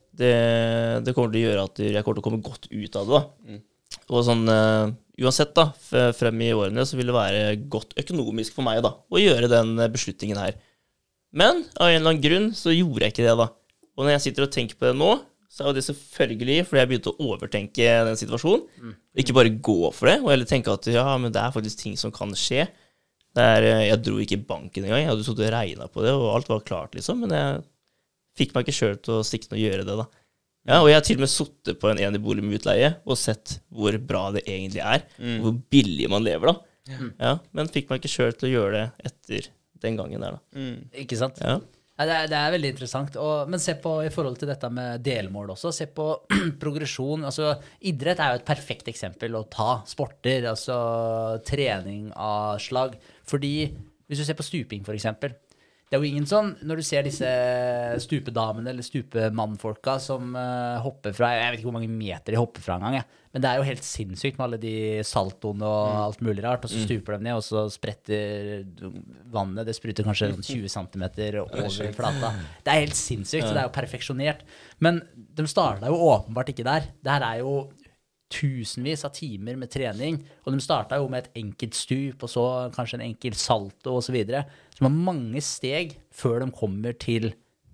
Speaker 3: det kommer til å gjøre at jeg kommer til å komme godt ut av det, da. Og sånn, uansett da, frem i årene så vil det være godt økonomisk for meg da, å gjøre den beslutningen her. Men av en eller annen grunn så gjorde jeg ikke det da. Og når jeg sitter og tenker på det nå, så er det selvfølgelig fordi jeg begynte å overtenke den situasjonen. Ikke bare gå for det, og heller tenke at ja, men det er faktisk ting som kan skje. Jeg dro ikke i banken engang, jeg hadde stått og regnet på det, og alt var klart liksom, men jeg fikk meg ikke selv til å stikke noe og gjøre det da. Ja, og jeg har til og med suttet på en enebolig med utleie og sett hvor bra det egentlig er, og hvor billig man lever da. Ja, men fikk meg ikke selv til å gjøre det etter den gangen der da.
Speaker 2: Ikke sant?
Speaker 3: Ja.
Speaker 2: Ja, det er veldig interessant. Men se på i forhold til dette med delmål også. Se på progresjon. Altså, idrett er jo et perfekt eksempel å ta. Sporter, altså trening av slag. Fordi hvis du ser på stuping for eksempel, det er jo ingen sånn, når du ser disse stupedamene eller stupemannfolka som hopper fra, jeg vet ikke hvor mange meter de hopper fra en gang, men det er jo helt sinnssykt med alle de saltoene og alt mulig rart, og så stuper de ned, og så spretter vannet, det spruter kanskje 20 centimeter over flata. Det er helt sinnssykt, så det er jo perfeksjonert. Men de startet jo åpenbart ikke der. Det her er jo tusenvis av timer med trening, og de startet jo med et enkelt stup, og så kanskje en enkelt salto og så videre. Så det var mange steg før de kommer til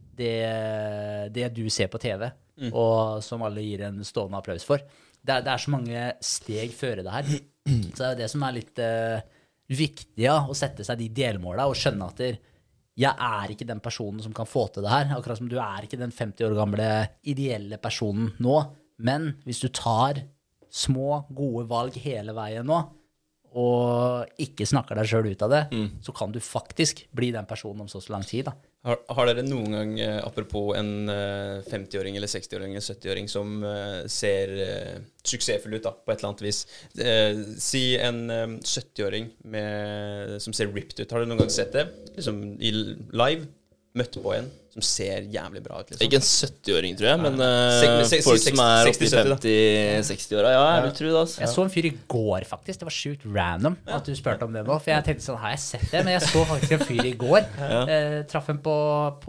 Speaker 2: det du ser på TV, og som alle gir en stående applaus for. Det er så mange steg før det her. Så det er det som er litt viktig, å sette seg de delmålene og skjønne at jeg er ikke den personen som kan få til det her, akkurat som du er ikke den 50 år gamle ideelle personen nå, men hvis du tar små, gode valg hele veien nå, og ikke snakker deg selv ut av det, så kan du faktisk bli den personen om så lang tid da.
Speaker 1: Har dere noen gang, apropos en 50-åring eller 60-åring eller 70-åring som ser suksessfull ut da, på et eller annet vis, si en 70-åring som ser ripped ut, har dere noen gang sett det? Liksom i live? møtt på en som ser jævlig bra ut, liksom.
Speaker 3: Ikke en 70-åring, tror jeg, men
Speaker 1: Folk
Speaker 3: folk som oppe i 50-60-åra. Ja, jeg vil tro det, altså.
Speaker 2: Jeg så en fyr i går, faktisk. Det var sjukt random at du spurte om det nå. For jeg tenkte sånn, har jeg sett det? Men jeg så faktisk en fyr i går. Traff en på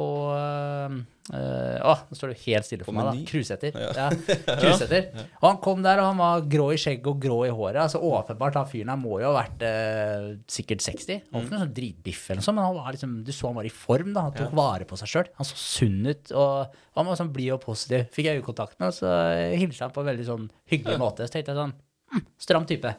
Speaker 2: nå står det helt stille for meg da. Krusetter. Ja, Krusetter. Og han kom der, og han var grå i skjegg og grå i håret. Altså åpenbart, han fyren her må jo ha vært sikkert 60. Han var ikke noen sånn dritbiff eller noe sånt, men han var liksom, du så han var i form da. Han tok vare på seg selv. Han så sunn ut, og han var sånn blid og positiv. Fikk jeg kontakt med, og så hilste han på en veldig sånn hyggelig måte. Så tenkte jeg sånn, stram type.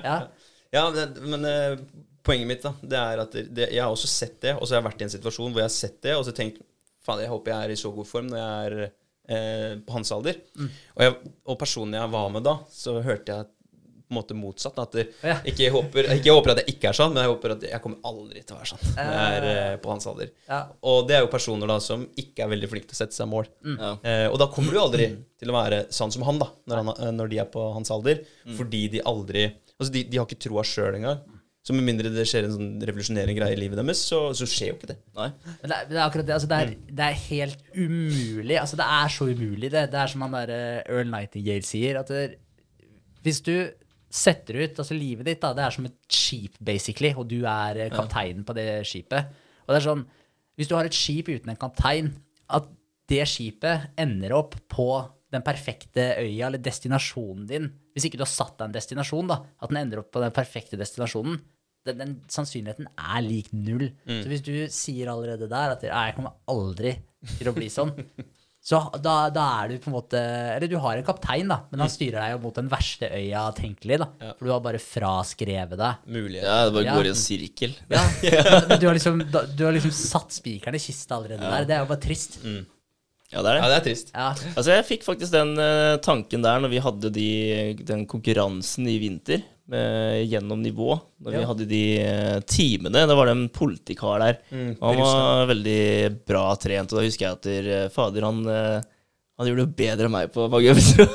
Speaker 1: Ja, men poenget mitt da, det at jeg har også sett det, og så har jeg vært i en situasjon hvor jeg har sett det, og så tenkt, faen, jeg håper jeg i så god form når jeg på hans alder. Og personen jeg var med da, så hørte jeg på en måte motsatt, at jeg håper at jeg ikke sånn, men jeg håper at jeg kommer aldri til å være sånn når jeg på hans alder. Og det jo personer da som ikke veldig flinke til å sette seg mål. Og da kommer du aldri til å være sånn som han da, når de på hans alder, fordi de aldri, altså de har ikke troa selv engang. Så med mindre det skjer en sånn revolusjonerende greie i livet deres, så skjer jo ikke det. Nei.
Speaker 2: Det akkurat det, altså det helt umulig, altså det så umulig det. Det som han der Earl Nightingale sier, at hvis du setter ut, altså livet ditt da, det som et skip basically, og du kapteinen på det skipet. Og det sånn, hvis du har et skip uten en kaptein, at det skipet ender opp på den perfekte øya eller destinasjonen din, hvis ikke du har satt deg en destinasjon da, at den ender opp på den perfekte destinasjonen, den sannsynligheten lik 0. Så hvis du sier allerede der at jeg kommer aldri til å bli sånn, så da du på en måte, eller du har en kaptein da, men han styrer deg jo mot den verste øya tenkelig da, for du har bare fraskrevet deg.
Speaker 1: Mulig.
Speaker 3: Ja, det bare går i en sirkel.
Speaker 2: Ja, men du har liksom satt spikeren i kista allerede der, det jo bare trist.
Speaker 3: Ja, det det.
Speaker 1: Ja, det trist.
Speaker 2: Ja.
Speaker 3: Altså, jeg fikk faktisk den tanken der når vi hadde den konkurransen i vinter, gjennom nivå, når vi hadde de timene. Da var det en politikar der. Han var veldig bra trent, og da husker jeg at fader, han gjorde det bedre enn meg på mange øvelser.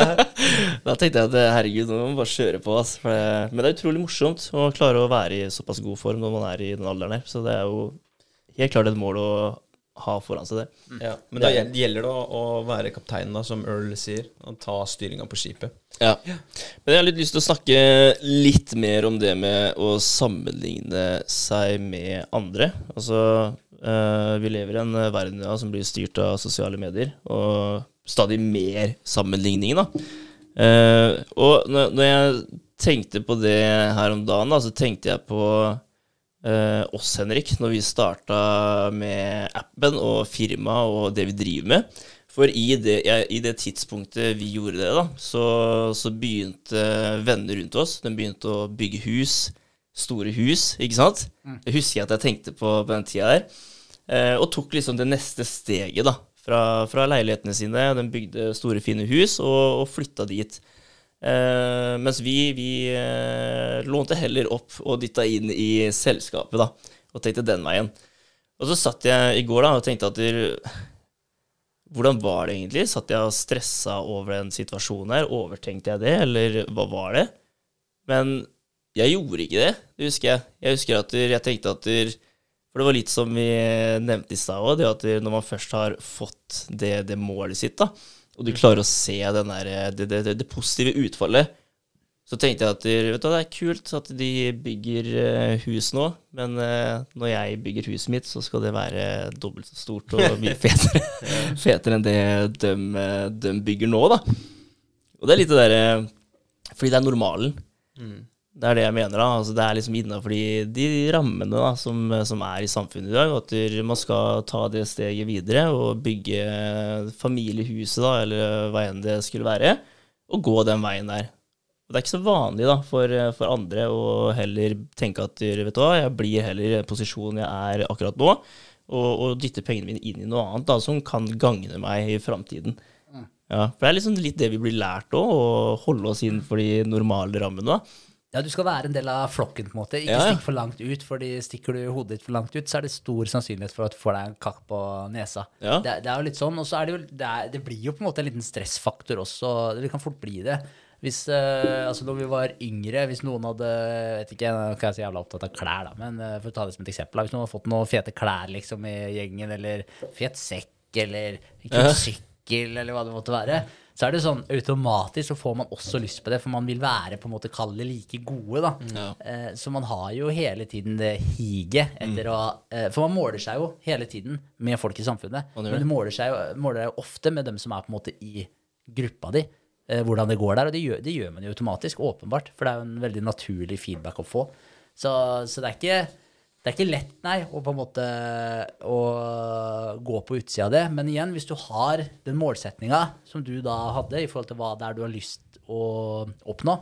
Speaker 3: Da tenkte jeg at herregud, nå må man bare kjøre på. Altså. Men det utrolig morsomt å klare å være i såpass god form når man i den alderen her. Så det jo helt klart et mål å ha foran seg det.
Speaker 1: Ja, men da gjelder det å være kapteinen da, som Earl sier, og ta styringen på skipet.
Speaker 3: Ja, men jeg har litt lyst til å snakke litt mer om det med å sammenligne seg med andre. Altså, vi lever i en verden som blir styrt av sosiale medier, og stadig mer sammenligning da. Og når jeg tenkte på det her om dagen da, så tenkte jeg på oss, Henrik, når vi startet med appen og firma og det vi driver med. For i det tidspunktet vi gjorde det da, så begynte venner rundt oss, de begynte å bygge hus, store hus, ikke sant? Det husker jeg at jeg tenkte på den tida der, og tok liksom det neste steget da, fra leilighetene sine. De bygde store fine hus og flyttet dit. Mens vi lånte heller opp og dyttet inn i selskapet da, og tenkte den veien. Og så satt jeg i går da og tenkte at hvordan var det egentlig? Satt jeg og stresset over en situasjon her? Overtenkte jeg det, eller hva var det? Men jeg gjorde ikke det, det husker jeg. Jeg husker at jeg tenkte at for det var litt som vi nevnte i sted også, det at når man først har fått det målet sitt da, og du klarer å se det positive utfallet, så tenkte jeg at vet du, det kult at de bygger hus nå, men når jeg bygger huset mitt, så skal det være dobbelt så stort og mye fetere enn det de bygger nå da. Og det litt det der, fordi det normalen. Det det jeg mener da, altså det liksom innenfor de rammene da, som i samfunnet i dag, at man skal ta det steget videre og bygge familiehuset da, eller hva enn det skulle være, og gå den veien der. Og det ikke så vanlig da, for andre å heller tenke at, vet du hva, jeg blir heller i den posisjonen jeg akkurat nå, og dytte pengene mine inn i noe annet da, som kan gagne meg i fremtiden. Ja, for det liksom litt det vi blir lært også, å holde oss innenfor de normale rammene da.
Speaker 2: Ja, du skal være en del av flokken på en måte. Ikke stikk for langt ut, fordi stikker du hodet ditt for langt ut, så det stor sannsynlighet for at du får deg en kakk på nesa. Ja. Det jo litt sånn, og så det blir jo på en måte en liten stressfaktor også, det kan fort bli det. Hvis, altså når vi var yngre, hvis noen hadde, vet ikke, nå kan jeg si jævla opptatt av klær da, men for å ta det som et eksempel, hvis noen hadde fått noen fete klær liksom i gjengen, eller fet sekk, eller kul sykkel, eller hva det måtte være, så det sånn automatisk så får man også lyst på det, for man vil være på en måte kalle like gode da. Så man har jo hele tiden det higet etter å, for man måler seg jo hele tiden med folk i samfunnet, men du måler deg jo ofte med dem som på en måte i gruppa di, hvordan det går der, og det gjør man jo automatisk, åpenbart, for det jo en veldig naturlig feedback å få. Så det er ikke lett, nei, å på en måte å gå på utsida av det, men igjen, hvis du har den målsetningen som du da hadde i forhold til hva det du har lyst å oppnå,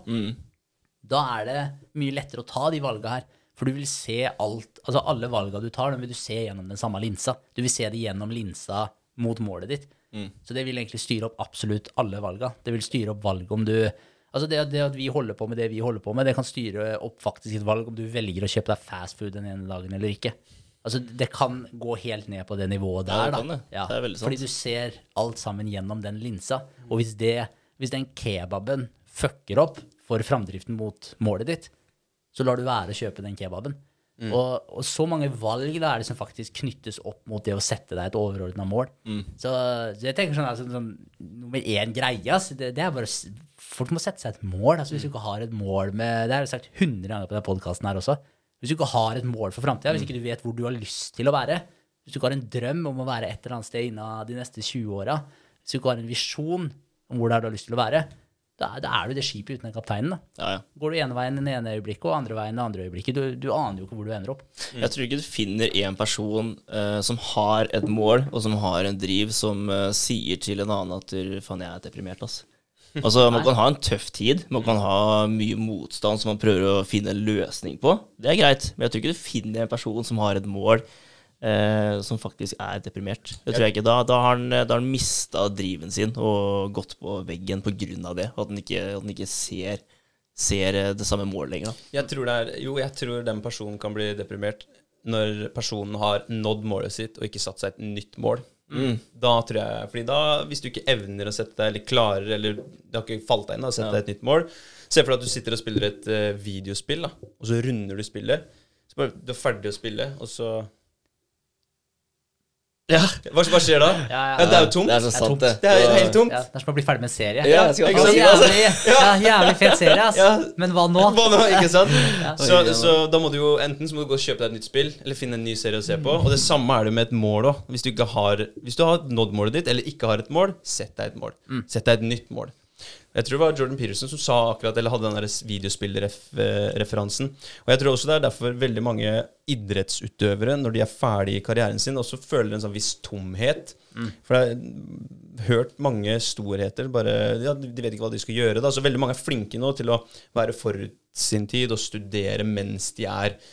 Speaker 2: da det mye lettere å ta de valgene her, for du vil se alt, altså alle valgene du tar, den vil du se gjennom den samme linsa. Du vil se det gjennom linsa mot målet ditt. Så det vil egentlig styre opp absolutt alle valgene. Det vil styre opp valg om du, altså det at vi holder på med det vi holder på med, det kan styre opp faktisk et valg om du velger å kjøpe deg fast food den ene dagen eller ikke. Altså det kan gå helt ned på det nivået der da.
Speaker 3: Ja, det veldig sant.
Speaker 2: Fordi du ser alt sammen gjennom den linsa, og hvis den kebaben fucker opp for fremdriften mot målet ditt, så lar du være å kjøpe den kebaben. Og så mange valg da det som faktisk knyttes opp mot det å sette deg et overordnet mål. Så jeg tenker sånn nummer 1 greie, altså, det bare, folk må sette seg et mål. Altså, hvis du ikke har et mål med, det har jeg sagt 100 ganger på denne podcasten her også, hvis du ikke har et mål for fremtiden, hvis ikke du vet hvor du har lyst til å være, hvis du ikke har en drøm om å være et eller annet sted innen de neste 20 årene, hvis du ikke har en visjon om hvor det du har lyst til å være, da du det skipet uten den kapteinen da. Går du ene veien den ene øyeblikket og andre veien den andre øyeblikket, du aner jo ikke hvor du ender opp.
Speaker 3: Jeg tror ikke du finner en person som har et mål og som har en driv som sier til en annen at faen, jeg deprimert, altså. Altså, man kan ha en tøff tid, man kan ha mye motstand som man prøver å finne en løsning på. Det greit, men jeg tror ikke du finner en person som har et mål som faktisk deprimert. Det tror jeg ikke. Da har han mistet driven sin og gått på veggen på grunn av det, at han ikke ser det samme målet lenger.
Speaker 1: Jeg tror den personen kan bli deprimert når personen har nådd målet sitt og ikke satt seg et nytt mål. Da tror jeg, fordi da, hvis du ikke evner å sette deg, eller klarer, eller det har ikke falt deg inn å sette deg et nytt mål, se for deg at du sitter og spiller et videospill da, og så runder du spillet, så bare, du ferdig å spille, og så hva skjer da? Det jo tomt.
Speaker 3: Det så sant, det.
Speaker 1: Det helt tomt.
Speaker 2: Det som å bli ferdig med en serie.
Speaker 3: Jævlig
Speaker 2: fet serie, ass. Men hva nå?
Speaker 1: Ikke sant? Så da må du jo, enten så må du gå og kjøpe deg et nytt spill, eller finne en ny serie å se på, og det samme det med et mål også. Hvis du har nådd målet ditt, eller ikke har et mål, sett deg et mål. Sett deg et nytt mål. Jeg tror det var Jordan Peterson som sa akkurat, eller hadde den der videospillreferansen. Og jeg tror også det derfor veldig mange idrettsutøvere, når de ferdige i karrieren sin, også føler en sånn viss tomhet. For jeg har hørt mange storheter, bare, de vet ikke hva de skal gjøre da. Så veldig mange flinke nå til å være forut sin tid og studere mens de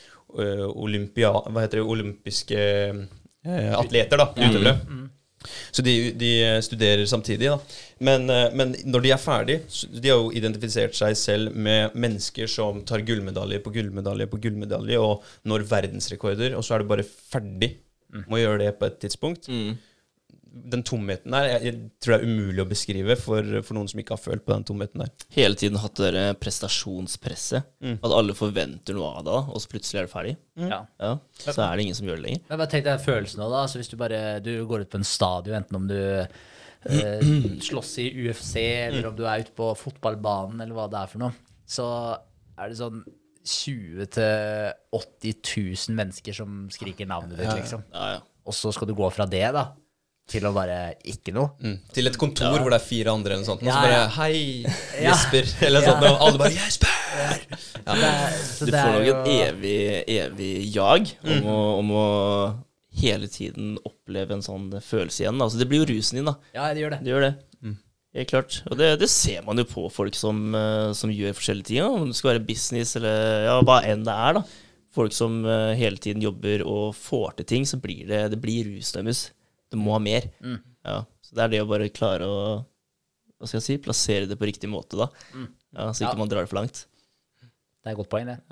Speaker 1: olympiske atleter da, utøvere. Så de studerer samtidig da. Men når de ferdig, de har jo identifisert seg selv med mennesker som tar gullmedalje på gullmedalje på gullmedalje og når verdensrekorder, og så det bare ferdig med å gjøre det på et tidspunkt. Den tomheten der, jeg tror det umulig å beskrive for noen som ikke har følt på den tomheten der. Hele
Speaker 3: tiden hatt det prestasjonspresset, at alle forventer noe av det, og så plutselig det ferdig. Så det ingen som gjør det lenger.
Speaker 2: Men hva tenk deg følelsen av da, altså hvis du går ut på en stadion, enten om du slåss i UFC, eller om du ute på fotballbanen, eller hva det for noe, så det sånn 20 til 80 000 mennesker som skriker navnet ditt, liksom. Og så skal du gå fra det da, til å bare ikke noe.
Speaker 1: Til et kontor hvor det 4 andre eller sånt, og så bare, hei, Jesper, eller sånt, og alle bare, Jesper!
Speaker 3: Du får nok et evig jag om å hele tiden oppleve en sånn følelse igjen. Altså, det blir jo rusen din da.
Speaker 2: Ja, det gjør det.
Speaker 3: Det gjør det. Helt klart. Og det ser man jo på folk som gjør forskjellige ting, om det skal være business eller hva enn det da. Folk som hele tiden jobber og får til ting, så blir det blir rus deres. Du må ha mer. Så det det å bare klare å, hva skal jeg si, plassere det på riktig måte da. Så ikke man drar det for langt.
Speaker 2: Det et godt poeng, det.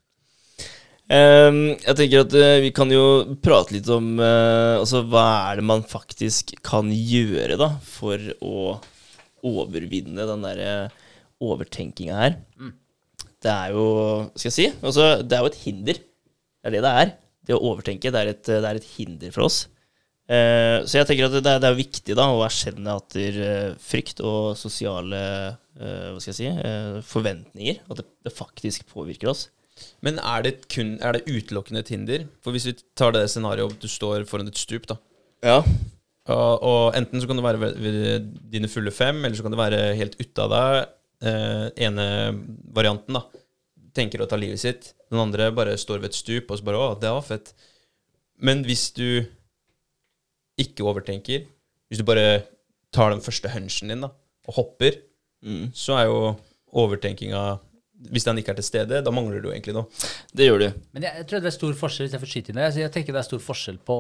Speaker 3: Jeg tenker at vi kan jo prate litt om altså, hva det man faktisk kan gjøre da, for å overvinne den der overtenkinga her, det jo, skal jeg si, altså, det jo et hinder. Det det er. Det å overtenke, det et hinder for oss. Så jeg tenker at det jo viktig da, å erkjenne at frykt og sosiale hva skal jeg si, forventninger, at det faktisk påvirker oss.
Speaker 1: Men det utelukkende et hinder? For hvis vi tar det scenarioet du står foran et stup da.
Speaker 3: Ja.
Speaker 1: Og enten så kan det være ved dine fulle 5, eller så kan det være helt ute av deg. Ene varianten da, tenker å ta livet sitt. Den andre bare står ved et stup, og så bare, det var fett. Men hvis du ikke overtenker, hvis du bare tar den første hunchen din da, og hopper, så jo overtenkinga, hvis den ikke til stede, da mangler du egentlig noe.
Speaker 3: Det gjør du.
Speaker 2: Men jeg tror det stor forskjell, hvis jeg får skyte inn det, jeg tenker det stor forskjell på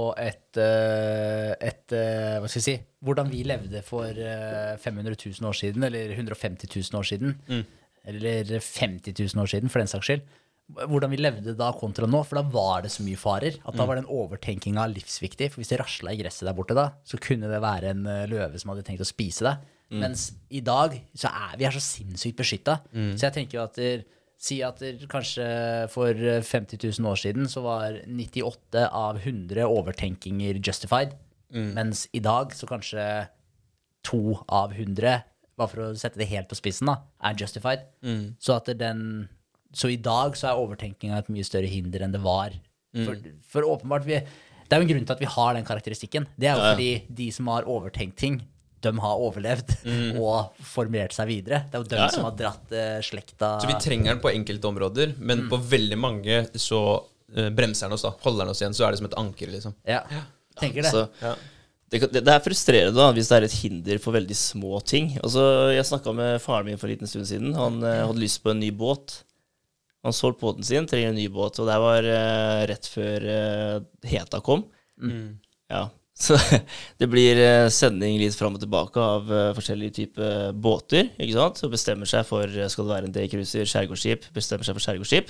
Speaker 2: hva skal jeg si, hvordan vi levde for 500 000 år siden, eller 150 000 år siden, eller 50 000 år siden, for den saks skyld. Hvordan vi levde da kontra nå, for da var det så mye farer, at da var den overtenkinga livsviktig, for hvis det raslet i gresset der borte da, så kunne det være en løve som hadde tenkt å spise deg. Mens i dag, så vi så sinnssykt beskyttet. Så jeg tenker jo at si at kanskje for 50 000 år siden så var 98 av 100 overtenkinger justified, mens i dag så kanskje 2 av 100, bare for å sette det helt på spissen da, justified. Så at så i dag så overtenkinga et mye større hinder enn det var. For åpenbart, det jo en grunn til at vi har den karakteristikken. Det jo fordi de som har overtenkt ting, de har overlevd og formulert seg videre. Det jo de som har dratt slekta. Så
Speaker 1: vi trenger den på enkelte områder, men på veldig mange så bremser den oss da, holder den oss igjen, så det som et anker liksom.
Speaker 2: Ja, tenker det.
Speaker 3: Så, det frustrerende da, hvis det et hinder for veldig små ting. Altså, jeg snakket med faren min for en liten stund siden. Han hadde lyst på en ny båt. Han solgte båten sin, trenger en ny båt, og det var rett før Heta kom. Ja, så det blir sending litt frem og tilbake av forskjellige typer båter, ikke sant? Så bestemmer seg for, skal det være en daycruiser, skjærgårdsskip, bestemmer seg for skjærgårdsskip,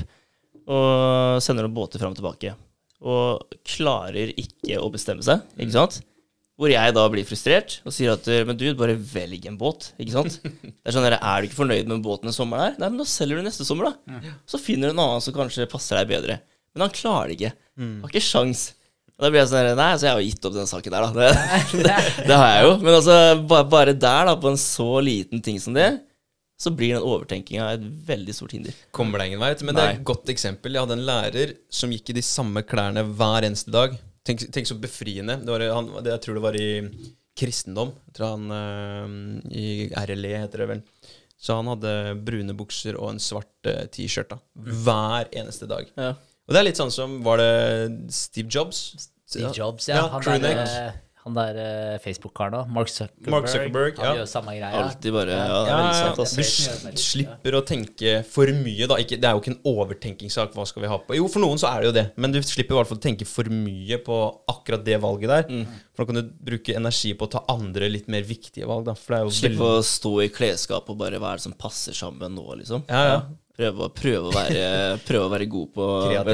Speaker 3: og sender noen båter frem og tilbake. Og klarer ikke å bestemme seg, ikke sant? Hvor jeg da blir frustrert og sier at, men du, bare velg en båt, ikke sant? Det sånn, du ikke fornøyd med båten i sommeren her? Nei, men da selger du neste sommer da. Så finner du en annen som kanskje passer deg bedre. Men han klarer det ikke. Har ikke sjans. Og da blir jeg sånn, nei, så jeg har gitt opp den saken der da. Det har jeg jo. Men altså, bare der da, på en så liten ting som det, så blir den overtenkinga et veldig stort hinder.
Speaker 1: Kommer deg ingen vei, men det et godt eksempel. Jeg hadde en lærer som gikk i de samme klærne hver eneste dag. Tenk så befriende. Jeg tror det var i kristendom. Jeg tror han i RLE heter det vel. Så han hadde brune bukser og en svart t-shirt da, hver eneste dag. Ja. Og det litt sånn som, var det Steve Jobs?
Speaker 2: Steve Jobs, ja. Han der Facebook-karen da, Mark Zuckerberg, han gjør samme greia.
Speaker 3: Alltid bare, veldig sant.
Speaker 1: Du slipper å tenke for mye da. Det jo ikke en overtenkingssak, hva skal vi ha på? Jo, for noen så det jo det, men du slipper i hvert fall å tenke for mye på akkurat det valget der. For da kan du bruke energi på å ta andre litt mer viktige valg da. For det jo
Speaker 3: slippe å stå i klesskap og bare hva det som passer sammen nå, liksom.
Speaker 1: Ja.
Speaker 3: Prøve å være god på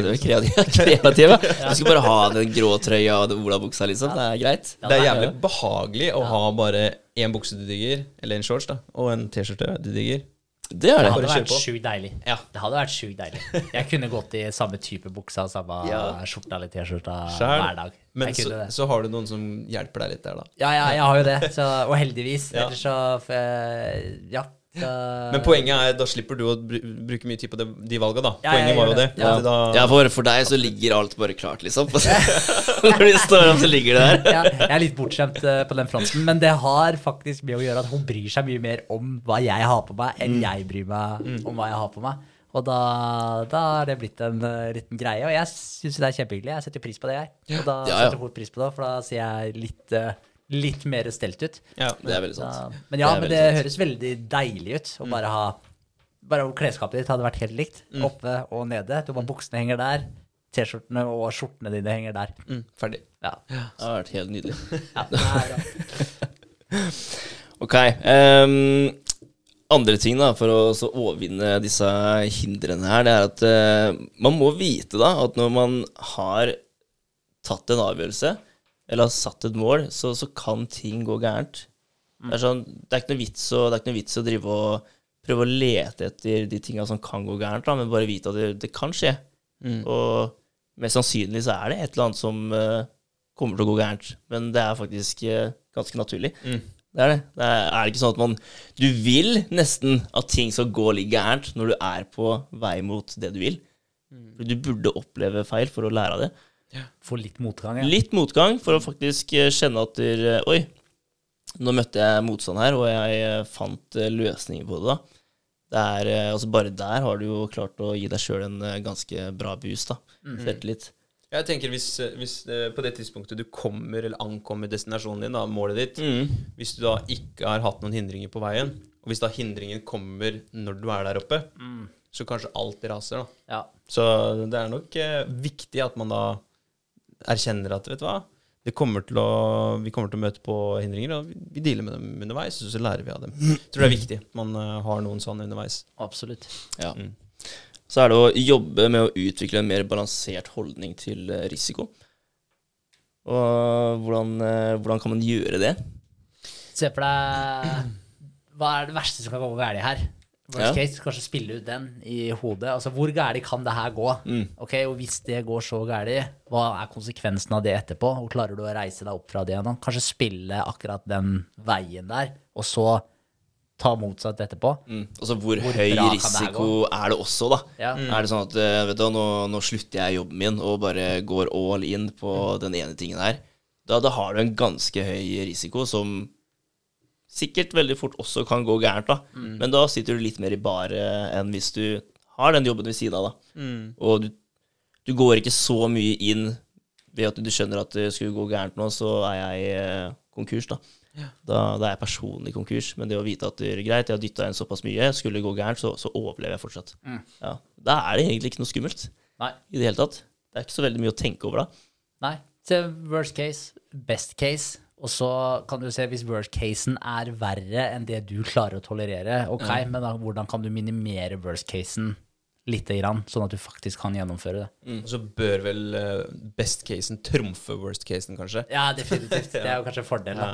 Speaker 3: kreativ. Du skal bare ha den grå trøya og den olabuksa, liksom. Det greit.
Speaker 1: Det jævlig behagelig å ha bare en bukse du digger, eller en shorts da, og en t-skjorte du digger.
Speaker 2: Det hadde vært sjukt deilig. Ja. Det hadde vært sjukt deilig. Jeg kunne gått i samme type buksa, samme skjorta eller t-skjorta hver dag.
Speaker 1: Men så har du noen som hjelper deg litt der da.
Speaker 2: Ja, jeg har jo det, og heldigvis. Ellers så, ja.
Speaker 1: Men poenget da slipper du å bruke mye tid på de valgene da. Poenget var jo det.
Speaker 3: Ja, for deg så ligger alt bare klart, liksom. Når de står opp, så ligger det der.
Speaker 2: Jeg litt bortskjemt på den fronten, men det har faktisk med å gjøre at hun bryr seg mye mer om hva jeg har på meg, enn jeg bryr meg om hva jeg har på meg. Og da det blitt en liten greie, og jeg synes det kjempehyggelig. Jeg setter pris på det, jeg. Og da setter hun pris på det, for da ser jeg litt mer stelt ut.
Speaker 3: Ja, det veldig sant.
Speaker 2: Men det høres veldig deilig ut å bare klesskapet ditt hadde vært helt likt, oppe og nede. Buksene henger der, t-skjortene og skjortene dine henger der.
Speaker 1: Ferdig.
Speaker 2: Ja.
Speaker 3: Det har vært helt nydelig.
Speaker 2: Ja, det bra.
Speaker 3: Ok. Andre ting da, for å overvinne disse hindrene her, det at man må vite da, at når man har tatt en avgjørelse, eller har satt et mål, så kan ting gå gærent. Det ikke noe vits å drive og prøve å lete etter de tingene som kan gå gærent, da, men bare vite at det kan skje. Og mest sannsynlig så det et eller annet som kommer til å gå gærent, men det faktisk ganske naturlig. Det det. Det ikke sånn at du vil nesten at ting skal gå litt gærent når du på vei mot det du vil. For du burde oppleve feil for å lære av det.
Speaker 2: Få litt motgang, ja.
Speaker 3: Litt motgang for å faktisk kjenne at oi, nå møtte jeg motstand her, og jeg fant løsninger på det da. Altså bare der har du jo klart å gi deg selv en ganske bra boost da. Selvtillit.
Speaker 1: Jeg tenker hvis på det tidspunktet du kommer eller ankommer destinasjonen din, da, målet ditt, hvis du da ikke har hatt noen hindringer på veien, og hvis da hindringen kommer når du der oppe, så kanskje alt raser da.
Speaker 2: Ja.
Speaker 1: Så det nok viktig at man da erkjenner at, vet du hva, vi kommer til å møte på hindringer, og vi dealer med dem underveis, og så lærer vi av dem. Jeg tror det viktig at man har noen sånne underveis.
Speaker 2: Absolutt.
Speaker 3: Ja. Så det å jobbe med å utvikle en mer balansert holdning til risiko. Og hvordan kan man gjøre det?
Speaker 2: Se for deg, hva det verste som kan gå gærent her? Worst case, kanskje spille ut den i hodet. Altså, hvor gærent kan det her gå? Ok, og hvis det går så gærent, hva konsekvensen av det etterpå? Og klarer du å reise deg opp fra det igjen? Kanskje spille akkurat den veien der, og så ta motsatt etterpå.
Speaker 3: Altså, hvor høy risiko det også, da?
Speaker 2: Ja.
Speaker 3: Det sånn at, vet du, nå slutter jeg jobben min og bare går all in på den ene tingen her. Da har du en ganske høy risiko som sikkert veldig fort også kan gå gærent, da. Men da sitter du litt mer i baret enn hvis du har den jobben ved siden av, da. Og du går ikke så mye inn ved at du skjønner at det skulle gå gærent nå, så jeg konkurs, da. Da jeg personlig konkurs, men det å vite at det greit, jeg har dyttet en såpass mye, skulle det gå gærent, så overlever jeg fortsatt. Ja. Da det egentlig ikke noe skummelt.
Speaker 2: Nei.
Speaker 3: I det hele tatt. Det ikke så veldig mye å tenke over da.
Speaker 2: Nei. Så worst case, best case, og så kan du se hvis worst casen verre enn det du klarer å tolerere. Ok, men da, hvordan kan du minimere worst casen litt grann, sånn at du faktisk kan gjennomføre det?
Speaker 1: Og så bør vel best casen trumfe worst casen, kanskje?
Speaker 2: Ja, definitivt. Det jo kanskje en fordel, da.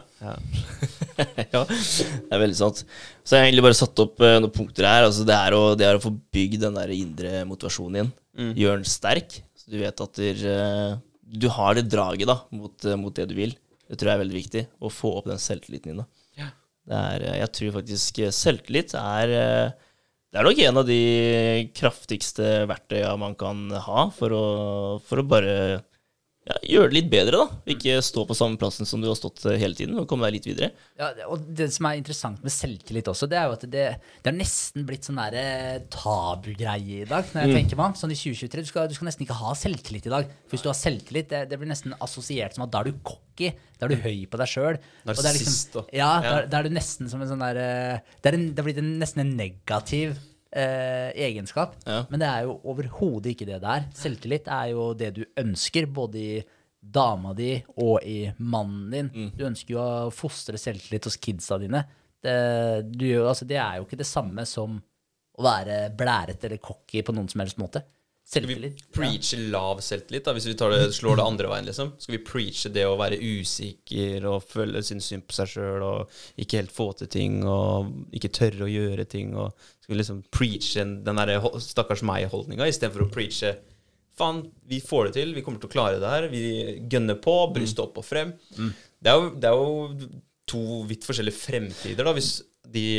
Speaker 3: Ja, det veldig sant. Så jeg har egentlig bare satt opp noen punkter her. Altså det å få bygd den der indre motivasjonen din. Gjør den sterk, så du vet at du har det draget da, mot det du vil. Det tror jeg veldig viktig, å få opp den selvtilliten din da.
Speaker 1: Ja.
Speaker 3: Jeg tror faktisk selvtillit det nok en av de kraftigste verktøyene man kan ha for å bare gjøre det litt bedre da. Ikke stå på samme plassen som du har stått hele tiden, og komme deg litt videre.
Speaker 2: Ja, og det som interessant med selvtillit også, det jo at det nesten blitt sånn der tabugreie i dag, når jeg tenker meg om. Sånn i 2023, du skal nesten ikke ha selvtillit i dag. For hvis du har selvtillit, det blir nesten assosiert som at da du cocky, da du høy på deg selv.
Speaker 1: Narsissist da.
Speaker 2: Ja, da du nesten som en sånn der, det har blitt nesten en negativ egenskap, men det jo overhodet ikke det der. Selvtillit jo det du ønsker, både i dama di og i mannen din. Du ønsker jo å fostre selvtillit hos kidsa dine. Det jo ikke det samme som å være blæret eller cocky på noen som helst måte. Selvtillit.
Speaker 1: Skal vi preache lav selvtillit da, hvis vi slår det andre veien liksom? Skal vi preache det å være usikker og føle sin syn på seg selv og ikke helt få til ting og ikke tørre å gjøre ting, og skal vi liksom preache den der stakkars meg-holdninga i stedet for å preache faen, vi får det til, vi kommer til å klare det her, vi gønner på, brystet opp og frem. Det jo to vidt forskjellige fremtider da, hvis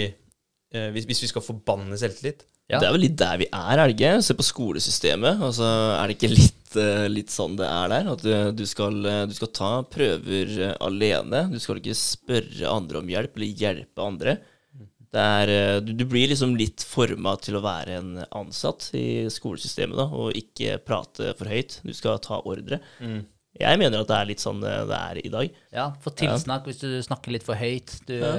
Speaker 1: vi skal forbanne selvtillit.
Speaker 3: Ja. Det vel litt der vi det ikke? Se på skolesystemet, altså det ikke litt sånn det der, at du skal ta prøver alene, du skal ikke spørre andre om hjelp, eller hjelpe andre. Du blir liksom litt formet til å være en ansatt i skolesystemet da, og ikke prate for høyt, du skal ta ordre. Jeg mener at det litt sånn det i dag.
Speaker 2: Ja, for tilsnakk hvis du snakker litt for høyt.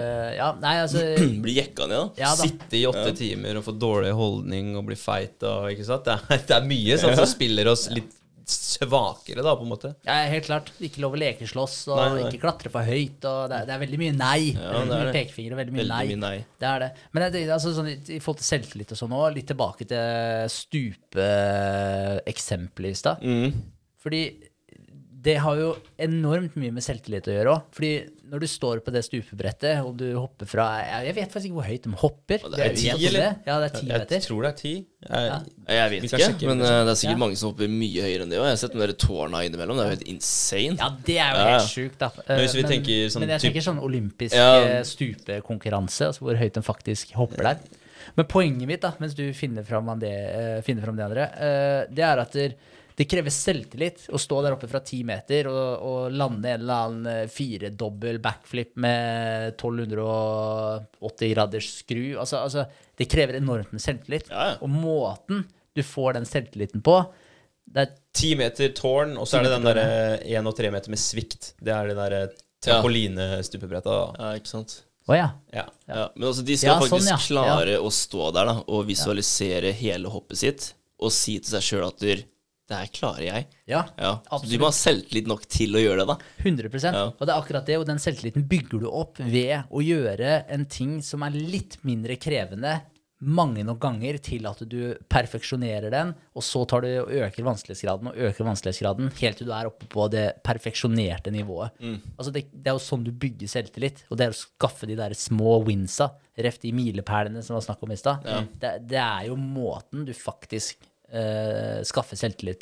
Speaker 3: Bli jekka ned da.
Speaker 2: Ja, da.
Speaker 1: Sitte i 8 timer og få dårlig holdning og bli feit, og, ikke sant? Det mye sånn som spiller oss litt svakere da, på en måte.
Speaker 2: Ja, helt klart. Ikke lov å lekeslåss, og ikke klatre for høyt, og det veldig mye nei.
Speaker 3: Ja,
Speaker 2: veldig mye pekefinger og veldig mye nei. Det det. Men altså, sånn, i forhold til selvtillit og sånn også, litt tilbake til stupe-eksempelet i sted. Fordi det har jo enormt mye med selvtillit å gjøre også. Fordi når du står på det stupebrettet, og du hopper fra, jeg vet faktisk ikke hvor høyt de hopper.
Speaker 1: Det er 10, eller?
Speaker 2: Ja, det er 10 meter.
Speaker 1: Jeg tror det er 10.
Speaker 3: Jeg vet ikke, men det er sikkert mange som hopper mye høyere enn det også. Jeg har sett de der tårna innimellom, det er jo helt insane.
Speaker 2: Ja, det er jo helt sykt da.
Speaker 1: Men hvis vi tenker sånn
Speaker 2: men jeg tenker sånn olympisk stupekonkurranse, altså hvor høyt de faktisk hopper der. Men poenget mitt da, mens du finner fram det andre, det er at det krever selvtillit å stå der oppe fra 10 meter og lande en eller annen 4-dobbel backflip med 1280 graders skru. Altså, det krever enormt med selvtillit.
Speaker 3: Ja.
Speaker 2: Og måten du får den selvtilliten på, det er
Speaker 1: 10 meter tårn, og så er det den der 1 og 3 meter med svikt. Det er det der trampoline-stupebrettet.
Speaker 3: Ja, ikke sant?
Speaker 2: Åja.
Speaker 1: Ja.
Speaker 3: Men altså, de skal faktisk
Speaker 2: sånn,
Speaker 3: klare å stå der da, og visualisere hele hoppet sitt, og si til seg selv at det her klarer jeg.
Speaker 2: Ja,
Speaker 3: Så
Speaker 2: absolutt.
Speaker 3: du må ha selvtillit nok til å gjøre det da.
Speaker 2: 100%. Og det er akkurat det, og den selvtilliten bygger du opp ved å gjøre en ting som er litt mindre krevende mange nok ganger til at du perfeksjonerer den, og så tar du og øker vanskelighetsgraden helt til du er oppe på det perfeksjonerte nivået. Altså det er jo sånn du bygger selvtillit, og det er å skaffe de der små winsa, reft de milepælene som var snakk om i sted. Det er jo måten du faktisk skaffe selvtillit på.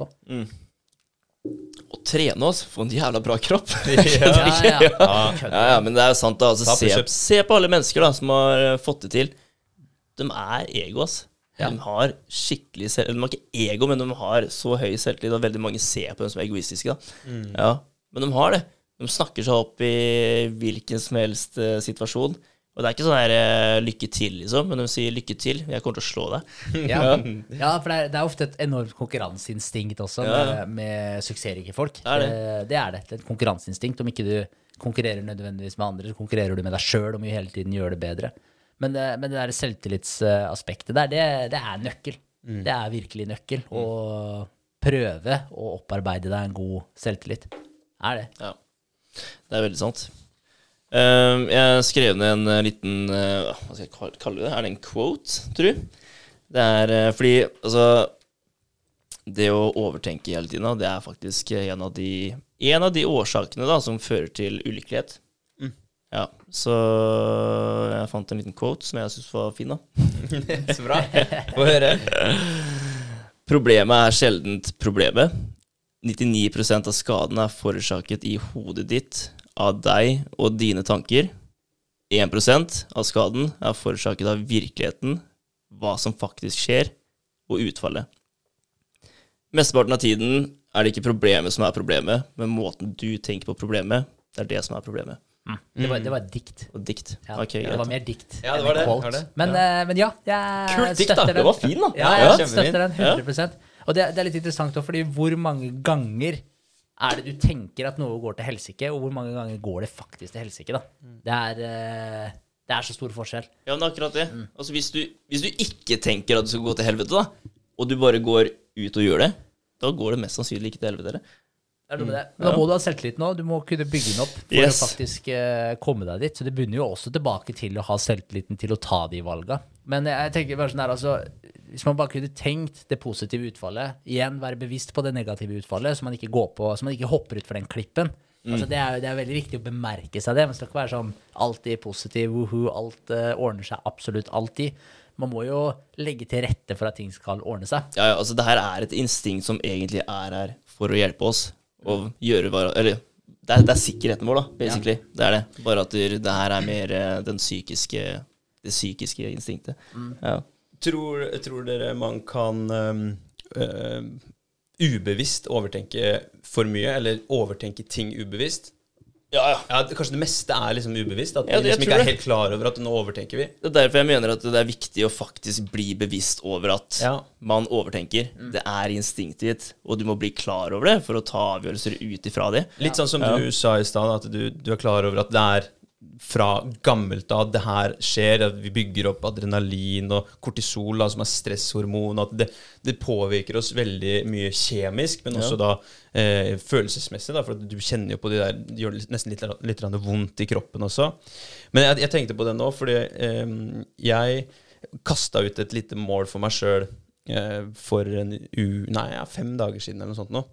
Speaker 3: Og trene oss, få en jævla bra kropp.
Speaker 2: Ja,
Speaker 3: men det er jo sant da, altså, se på alle mennesker da, som har fått det til. De er ego, ass. De har skikkelig de har ikke ego, men de har så høy selvtillit, og veldig mange ser på dem som egoistiske da. Men de har det. De snakker seg opp i hvilken som helst situasjon. Og det er ikke sånn her lykke til, liksom, men de sier lykke til, jeg kommer til å slå deg.
Speaker 2: Ja, for det er ofte et enormt konkurranseinstinkt også med suksessrike folk. Det er det. Det er et konkurranseinstinkt. Om ikke du konkurrerer nødvendigvis med andre, så konkurrerer du med deg selv om du hele tiden gjør det bedre. Men det der selvtillitsaspektet der, det er nøkkel. Det er virkelig nøkkel å prøve å opparbeide deg en god selvtillit. Er det?
Speaker 3: Ja, det er veldig sant. Jeg skrev ned en liten, hva skal jeg kalle det? Er det en quote, tror du? Det er fordi, altså, det å overtenke hele tiden, det er faktisk en av de årsakene da, som fører til ulykkelighet. Ja, så jeg fant en liten quote som jeg synes var fin da.
Speaker 1: Så bra. Få høre.
Speaker 3: Problemet er sjeldent problemet. 99% av skaden er forårsaket i hodet ditt, av deg og dine tanker. 1% av skaden er forårsaket av virkeligheten, hva som faktisk skjer, og utfallet. Mesteparten av tiden er det ikke problemet som er problemet, men måten du tenker på problemet, det er det som er problemet.
Speaker 2: Det var et dikt.
Speaker 3: Og dikt.
Speaker 2: Ja,
Speaker 3: Okay,
Speaker 2: det var mer dikt.
Speaker 1: Ja, det var det.
Speaker 2: Men ja, jeg
Speaker 3: kult dikt da,
Speaker 2: støtter den.
Speaker 3: det var fin da.
Speaker 2: Ja, jeg støtter den 100%. Og det er litt interessant også, fordi hvor mange ganger er det du tenker at noe går til helsike, og hvor mange ganger går det faktisk til helsike da? Det er så stor forskjell.
Speaker 3: Ja, men akkurat det. Altså, hvis du ikke tenker at du skal gå til helvete da, og du bare går ut og gjør det, da går det mest sannsynlig ikke til helvete, eller?
Speaker 2: Det er noe med det. Men da må du ha selvtillit nå, du må kunne bygge den opp for å faktisk komme deg dit. Så det begynner jo også tilbake til å ha selvtilliten til å ta de valgene. Men jeg tenker bare sånn her, altså, hvis man bare kunne tenkt det positive utfallet, igjen være bevisst på det negative utfallet, så man ikke går på, så man ikke hopper ut for den klippen. Altså, det er veldig viktig å bemerke seg det, men det skal ikke være sånn alltid positiv, alt ordner seg absolutt alltid. Man må jo legge til rette for at ting skal ordne seg.
Speaker 3: Ja, altså det her er et instinkt som egentlig er her for å hjelpe oss, og gjøre eller det er sikkerheten vår da, basically. Det er det. Bare at det her er mer det psykiske instinktet.
Speaker 1: Tror dere man kan ubevisst overtenke for mye, eller overtenke ting ubevisst? Ja, kanskje det meste er liksom ubevisst, at vi liksom ikke er helt klar over at nå overtenker vi.
Speaker 3: Det er derfor jeg mener at det er viktig å faktisk bli bevisst over at man overtenker. Det er instinktet ditt, og du må bli klar over det for å ta avgjørelser ut ifra det.
Speaker 1: Litt sånn som du sa i stedet, at du er klar over at det er fra gammelt av det her skjer, at vi bygger opp adrenalin og kortisol, som er stresshormon, at det påvirker oss veldig mye kjemisk, men også da følelsesmessig, da, for du kjenner jo på det der, det gjør nesten litt vondt i kroppen også. Men jeg tenkte på det nå, fordi jeg kastet ut et lite mål for meg selv for 5 dager siden eller noe sånt nå.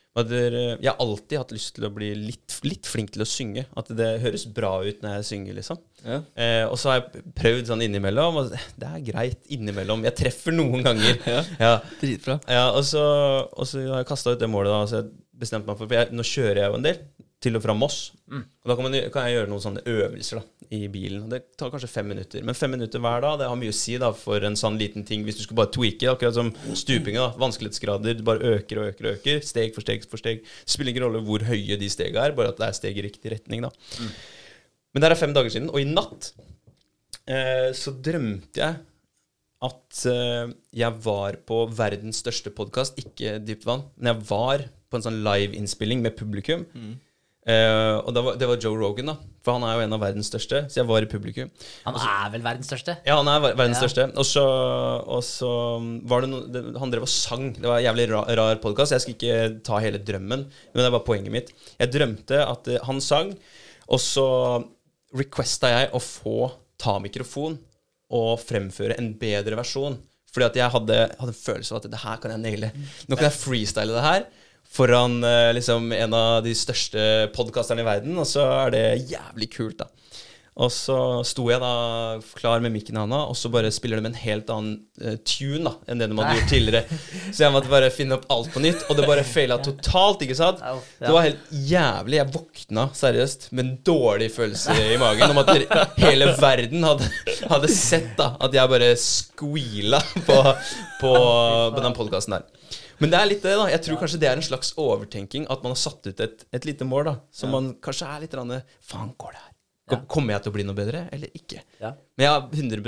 Speaker 1: Jeg har alltid hatt lyst til å bli litt flink til å synge. At det høres bra ut når jeg synger, liksom.
Speaker 3: Ja.
Speaker 1: Og så har jeg prøvd sånn innimellom, og det er greit innimellom. Jeg treffer noen ganger. Ja.
Speaker 3: Dritbra.
Speaker 1: Ja, og så har jeg kastet ut det målet da, så jeg bestemte meg for nå kjører jeg jo en del til og fra Moss. Og da kan jeg gjøre noen sånne øvelser da, i bilen. Og det tar kanskje 5 minutter. Men 5 minutter hver dag, det har mye å si da, for en sånn liten ting. Hvis du skulle bare tweake, akkurat som stupingen da, vanskelighetsgrader, du bare øker og øker og øker, steg for steg for steg. Det spiller ingen rolle hvor høye de stegene er, bare at det er steg i riktig retning da. Men det er 5 dager siden, og i natt så drømte jeg at jeg var på verdens største podcast, ikke Dypvann, men jeg var på en sånn live-innspilling med publikum. Og det var Joe Rogan da, for han er jo en av verdens største, så jeg var i publikum.
Speaker 2: Han er vel verdens største?
Speaker 1: Ja, han er verdens største. Og så var det han drev og sang. Det var en jævlig rar podcast. Jeg skal ikke ta hele drømmen, men det var poenget mitt. Jeg drømte at han sang, og så requestet jeg å få ta mikrofon og fremføre en bedre versjon. Fordi at jeg hadde en følelse av at det her kan jeg naile. Nå kan jeg freestyle det her foran liksom en av de største podcasterne i verden, og så er det jævlig kult da. Og så sto jeg da klar med mikken i handa, og så bare spiller de med en helt annen tune da, enn det de hadde gjort tidligere. Så jeg måtte bare finne opp alt på nytt, og det bare feilet totalt, ikke sant? Det var helt jævlig. Jeg våkna seriøst med en dårlig følelse i magen om at hele verden hadde sett da, at jeg bare squeala på den podcasten der. Men det er litt det da, jeg tror kanskje det er en slags overtenking, at man har satt ut et lite mål da, som man kanskje er litt faen, går det her? Kommer jeg til å bli noe bedre, eller ikke? Men jeg er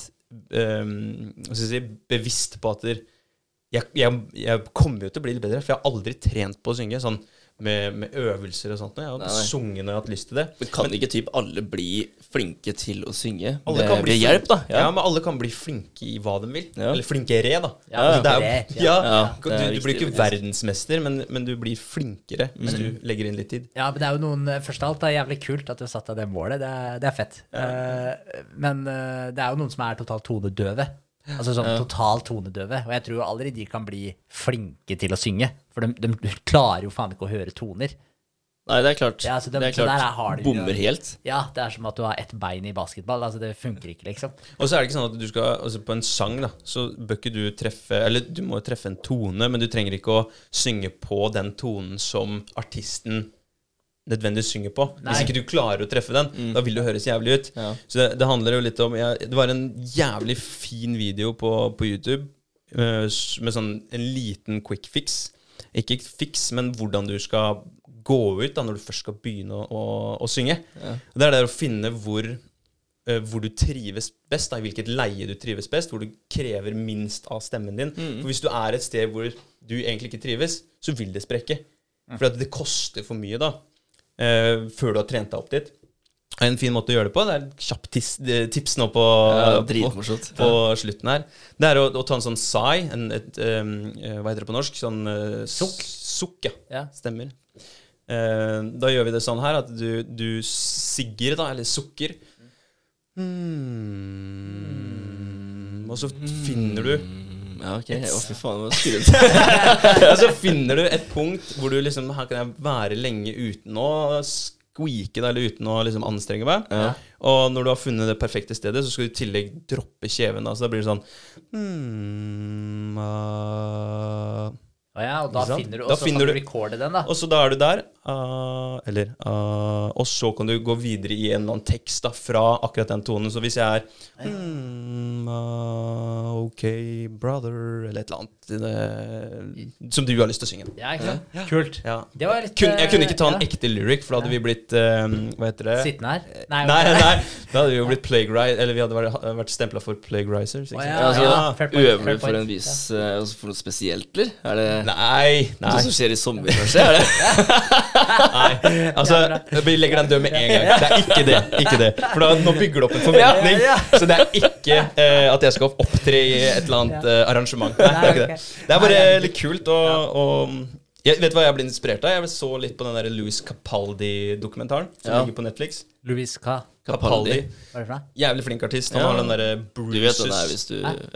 Speaker 1: 100% bevisst på at jeg kommer jo til å bli litt bedre, for jeg har aldri trent på å synge, sånn med øvelser og sånt. Jeg har sunget når jeg har hatt lyst til det.
Speaker 3: Men kan ikke typ alle bli flinke til å synge?
Speaker 1: Alle kan bli
Speaker 3: hjelp da.
Speaker 1: Ja, men alle kan bli flinke i hva de vil. Eller flinkere da. Du blir ikke verdensmester, men du blir flinkere hvis du legger inn litt tid.
Speaker 2: Ja, men det er jo først av alt, det er jævlig kult at du satt deg det målet. Det er fett. Men det er jo noen som er totalt tonedøve. Altså sånn totalt tonedøve. Og jeg tror aldri de kan bli flinke til å synge. For de klarer jo faen ikke å høre toner.
Speaker 3: Nei, det er klart.
Speaker 2: Ja, så det er klart.
Speaker 3: Bommer helt.
Speaker 2: Ja, det er som at du har ett bein i basketball. Altså det funker ikke, liksom.
Speaker 1: Og så er det ikke sånn at du skal, altså på en sang da, så bør ikke du treffe, eller du må treffe en tone, men du trenger ikke å synge på den tonen som artisten nødvendigvis synger på. Hvis ikke du klarer å treffe den, da vil det høres jævlig ut. Så det handler jo litt om, det var en jævlig fin video på YouTube, med sånn en liten quick fix. Ikke fix, men hvordan du skal gå ut da, når du først skal begynne å synge. Det er det å finne hvor du trives best, da, i hvilket leie du trives best, hvor du krever minst av stemmen din. For hvis du er et sted hvor du egentlig ikke trives, så vil det sprekke. For at det koster for mye da, før du har trent deg opp dit. En fin måte å gjøre det på, det er et kjapt tips nå på slutten her. Det er å ta en sånn sigh, hva heter det på norsk? Sånn sukk, ja. Stemmer. Da gjør vi det sånn her, at du sigger da, eller sukker. Og så finner du
Speaker 3: ja, ok. Fy faen, det var skrudd.
Speaker 1: Og så finner du et punkt hvor du liksom, her kan jeg være lenge uten å squeake da, eller uten å liksom anstrenge meg. Og når du har funnet det perfekte stedet, så skal du i tillegg droppe kjeven da, så da blir det sånn
Speaker 2: ja, og da finner du, og så kan du recorde den da.
Speaker 1: Og så da er du der, og så kan du gå videre i en eller annen tekst da, fra akkurat den tonen. Så hvis jeg er ok, brother, eller et eller annet som du har lyst til å synge.
Speaker 2: Ja, ikke sant? Ja. Kult.
Speaker 1: Ja.
Speaker 2: Det var litt,
Speaker 1: jeg kunne ikke ta en ekte lyric, for da hadde vi blitt, hva heter det?
Speaker 2: Sittende her?
Speaker 1: Nei, da hadde vi jo blitt plagiarised, eller vi hadde vært stemplet for plagiarisers.
Speaker 3: Øver du for en vis, for noe spesielt, eller? Er det...
Speaker 1: Nei.
Speaker 3: Det som skjer i sommer, kanskje, er det?
Speaker 1: Nei, altså, vi legger den død med en gang. Det er ikke det. For da, nå bygger det opp en forventning. Så det er ikke at jeg skal opptre i et eller annet arrangement. Nei, det er ikke det. Det er bare litt kult, og jeg vet hva jeg ble inspirert av? Jeg så litt på den der Louis Capaldi-dokumentaren som ligger på Netflix.
Speaker 2: Louis
Speaker 1: Capaldi.
Speaker 2: Hva er det for?
Speaker 1: Jævlig flink artist. Han har den der Bruce's.
Speaker 3: Du vet den der hvis du...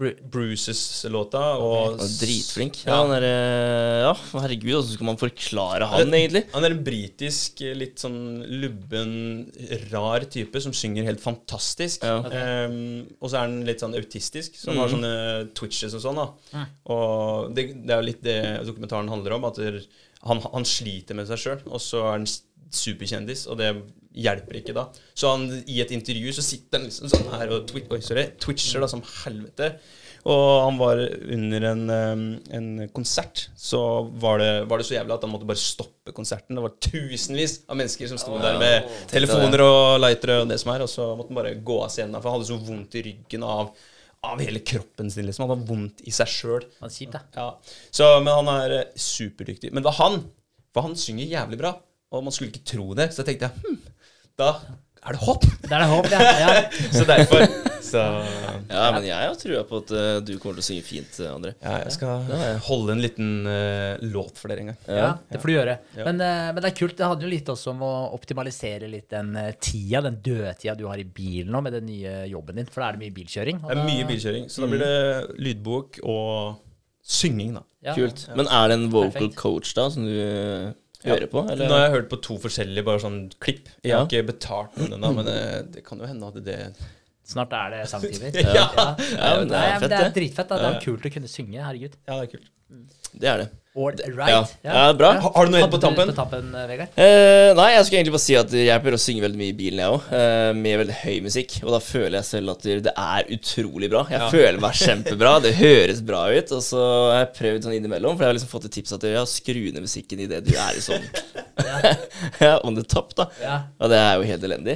Speaker 1: Bruces-låta. Og
Speaker 3: Dritflink. Ja, herregud, hvordan skal man forklare han egentlig?
Speaker 1: Han en britisk, litt sånn lubben, rar type som synger helt fantastisk.
Speaker 3: Ja.
Speaker 1: Og så han litt sånn autistisk, som har sånne twitches og sånn da. Og det jo litt det dokumentaren handler om, at han sliter med seg selv, og så han superkjendis, og det hjelper ikke da. Så han, i et intervju så sitter han liksom sånn her og twitcher da som helvete. Og han var under en konsert, så var det så jævlig at han måtte bare stoppe konserten. Det var tusenvis av mennesker som stod der med telefoner og lightere og det som og så måtte han bare gå av scenen, for han hadde så vondt i ryggen av hele kroppen sin, liksom. Han hadde vondt i seg selv.
Speaker 2: Han kjipt, da.
Speaker 1: Ja. Så, men han superdyktig. Men for han synger jævlig bra, og man skulle ikke tro det, så tenkte jeg, da det håp.
Speaker 2: Det det håp, ja.
Speaker 1: Så derfor
Speaker 3: Ja, men jeg har trua på at du kommer til å synge fint, André.
Speaker 1: Ja, jeg skal holde en liten låt for dere en gang.
Speaker 2: Ja, det får du gjøre.
Speaker 1: Ja.
Speaker 2: Men det kult. Det handler jo litt også om å optimalisere litt den tida, den dødtida du har i bilen nå med den nye jobben din, for da det mye bilkjøring.
Speaker 1: Det mye bilkjøring, så da blir det lydbok og synging da.
Speaker 2: Ja.
Speaker 3: Kult. Men det en vocal
Speaker 2: Perfekt.
Speaker 3: coach da, som du hører på? Eller?
Speaker 1: Nå har jeg hørt på 2 forskjellige bare sånn klipp. Jeg har ikke betalt noen ennå, men det kan jo hende at det
Speaker 2: Snart det sangtimer.
Speaker 1: Ja.
Speaker 3: Men det
Speaker 2: Nei, men det
Speaker 3: fett,
Speaker 2: dritfett, da. Det kult å kunne synge, herregud.
Speaker 1: Ja, det kult.
Speaker 3: Det det.
Speaker 2: All right.
Speaker 3: Ja, bra.
Speaker 1: Har du noe helt på
Speaker 2: Hadde
Speaker 1: tampen?
Speaker 2: du på tappen, Vegard?
Speaker 3: Nei, jeg skulle egentlig bare si at jeg prøver å synge veldig mye i bilen, jeg også, med veldig høy musikk. Og da føler jeg selv at det utrolig bra. Jeg føler meg kjempebra, det høres bra ut. Og så har jeg prøvd sånn innimellom, for jeg har liksom fått et tips at jeg skru ned musikken i det du i sånn on the top, da.
Speaker 2: Ja.
Speaker 3: Og det jo helt elendig.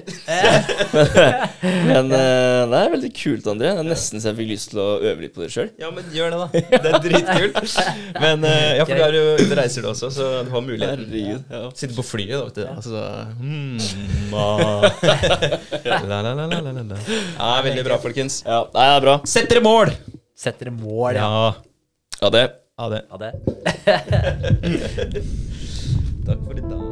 Speaker 3: Men det veldig kult, André. Det nesten så jeg fikk lyst til å øve litt på det selv.
Speaker 1: Ja, men gjør det da. Det dritkult. Men ja, for du jo ute og reiser du også, så du har mulighet.
Speaker 3: Herregud, ja.
Speaker 1: Sitte på flyet da, vet du. Altså, Ja, veldig bra, folkens.
Speaker 3: Ja, det bra.
Speaker 1: Sett dere mål!
Speaker 2: Sett dere mål, ja.
Speaker 3: Ja, det.
Speaker 1: Ha det.
Speaker 2: Ja, det.
Speaker 1: Takk for i dag.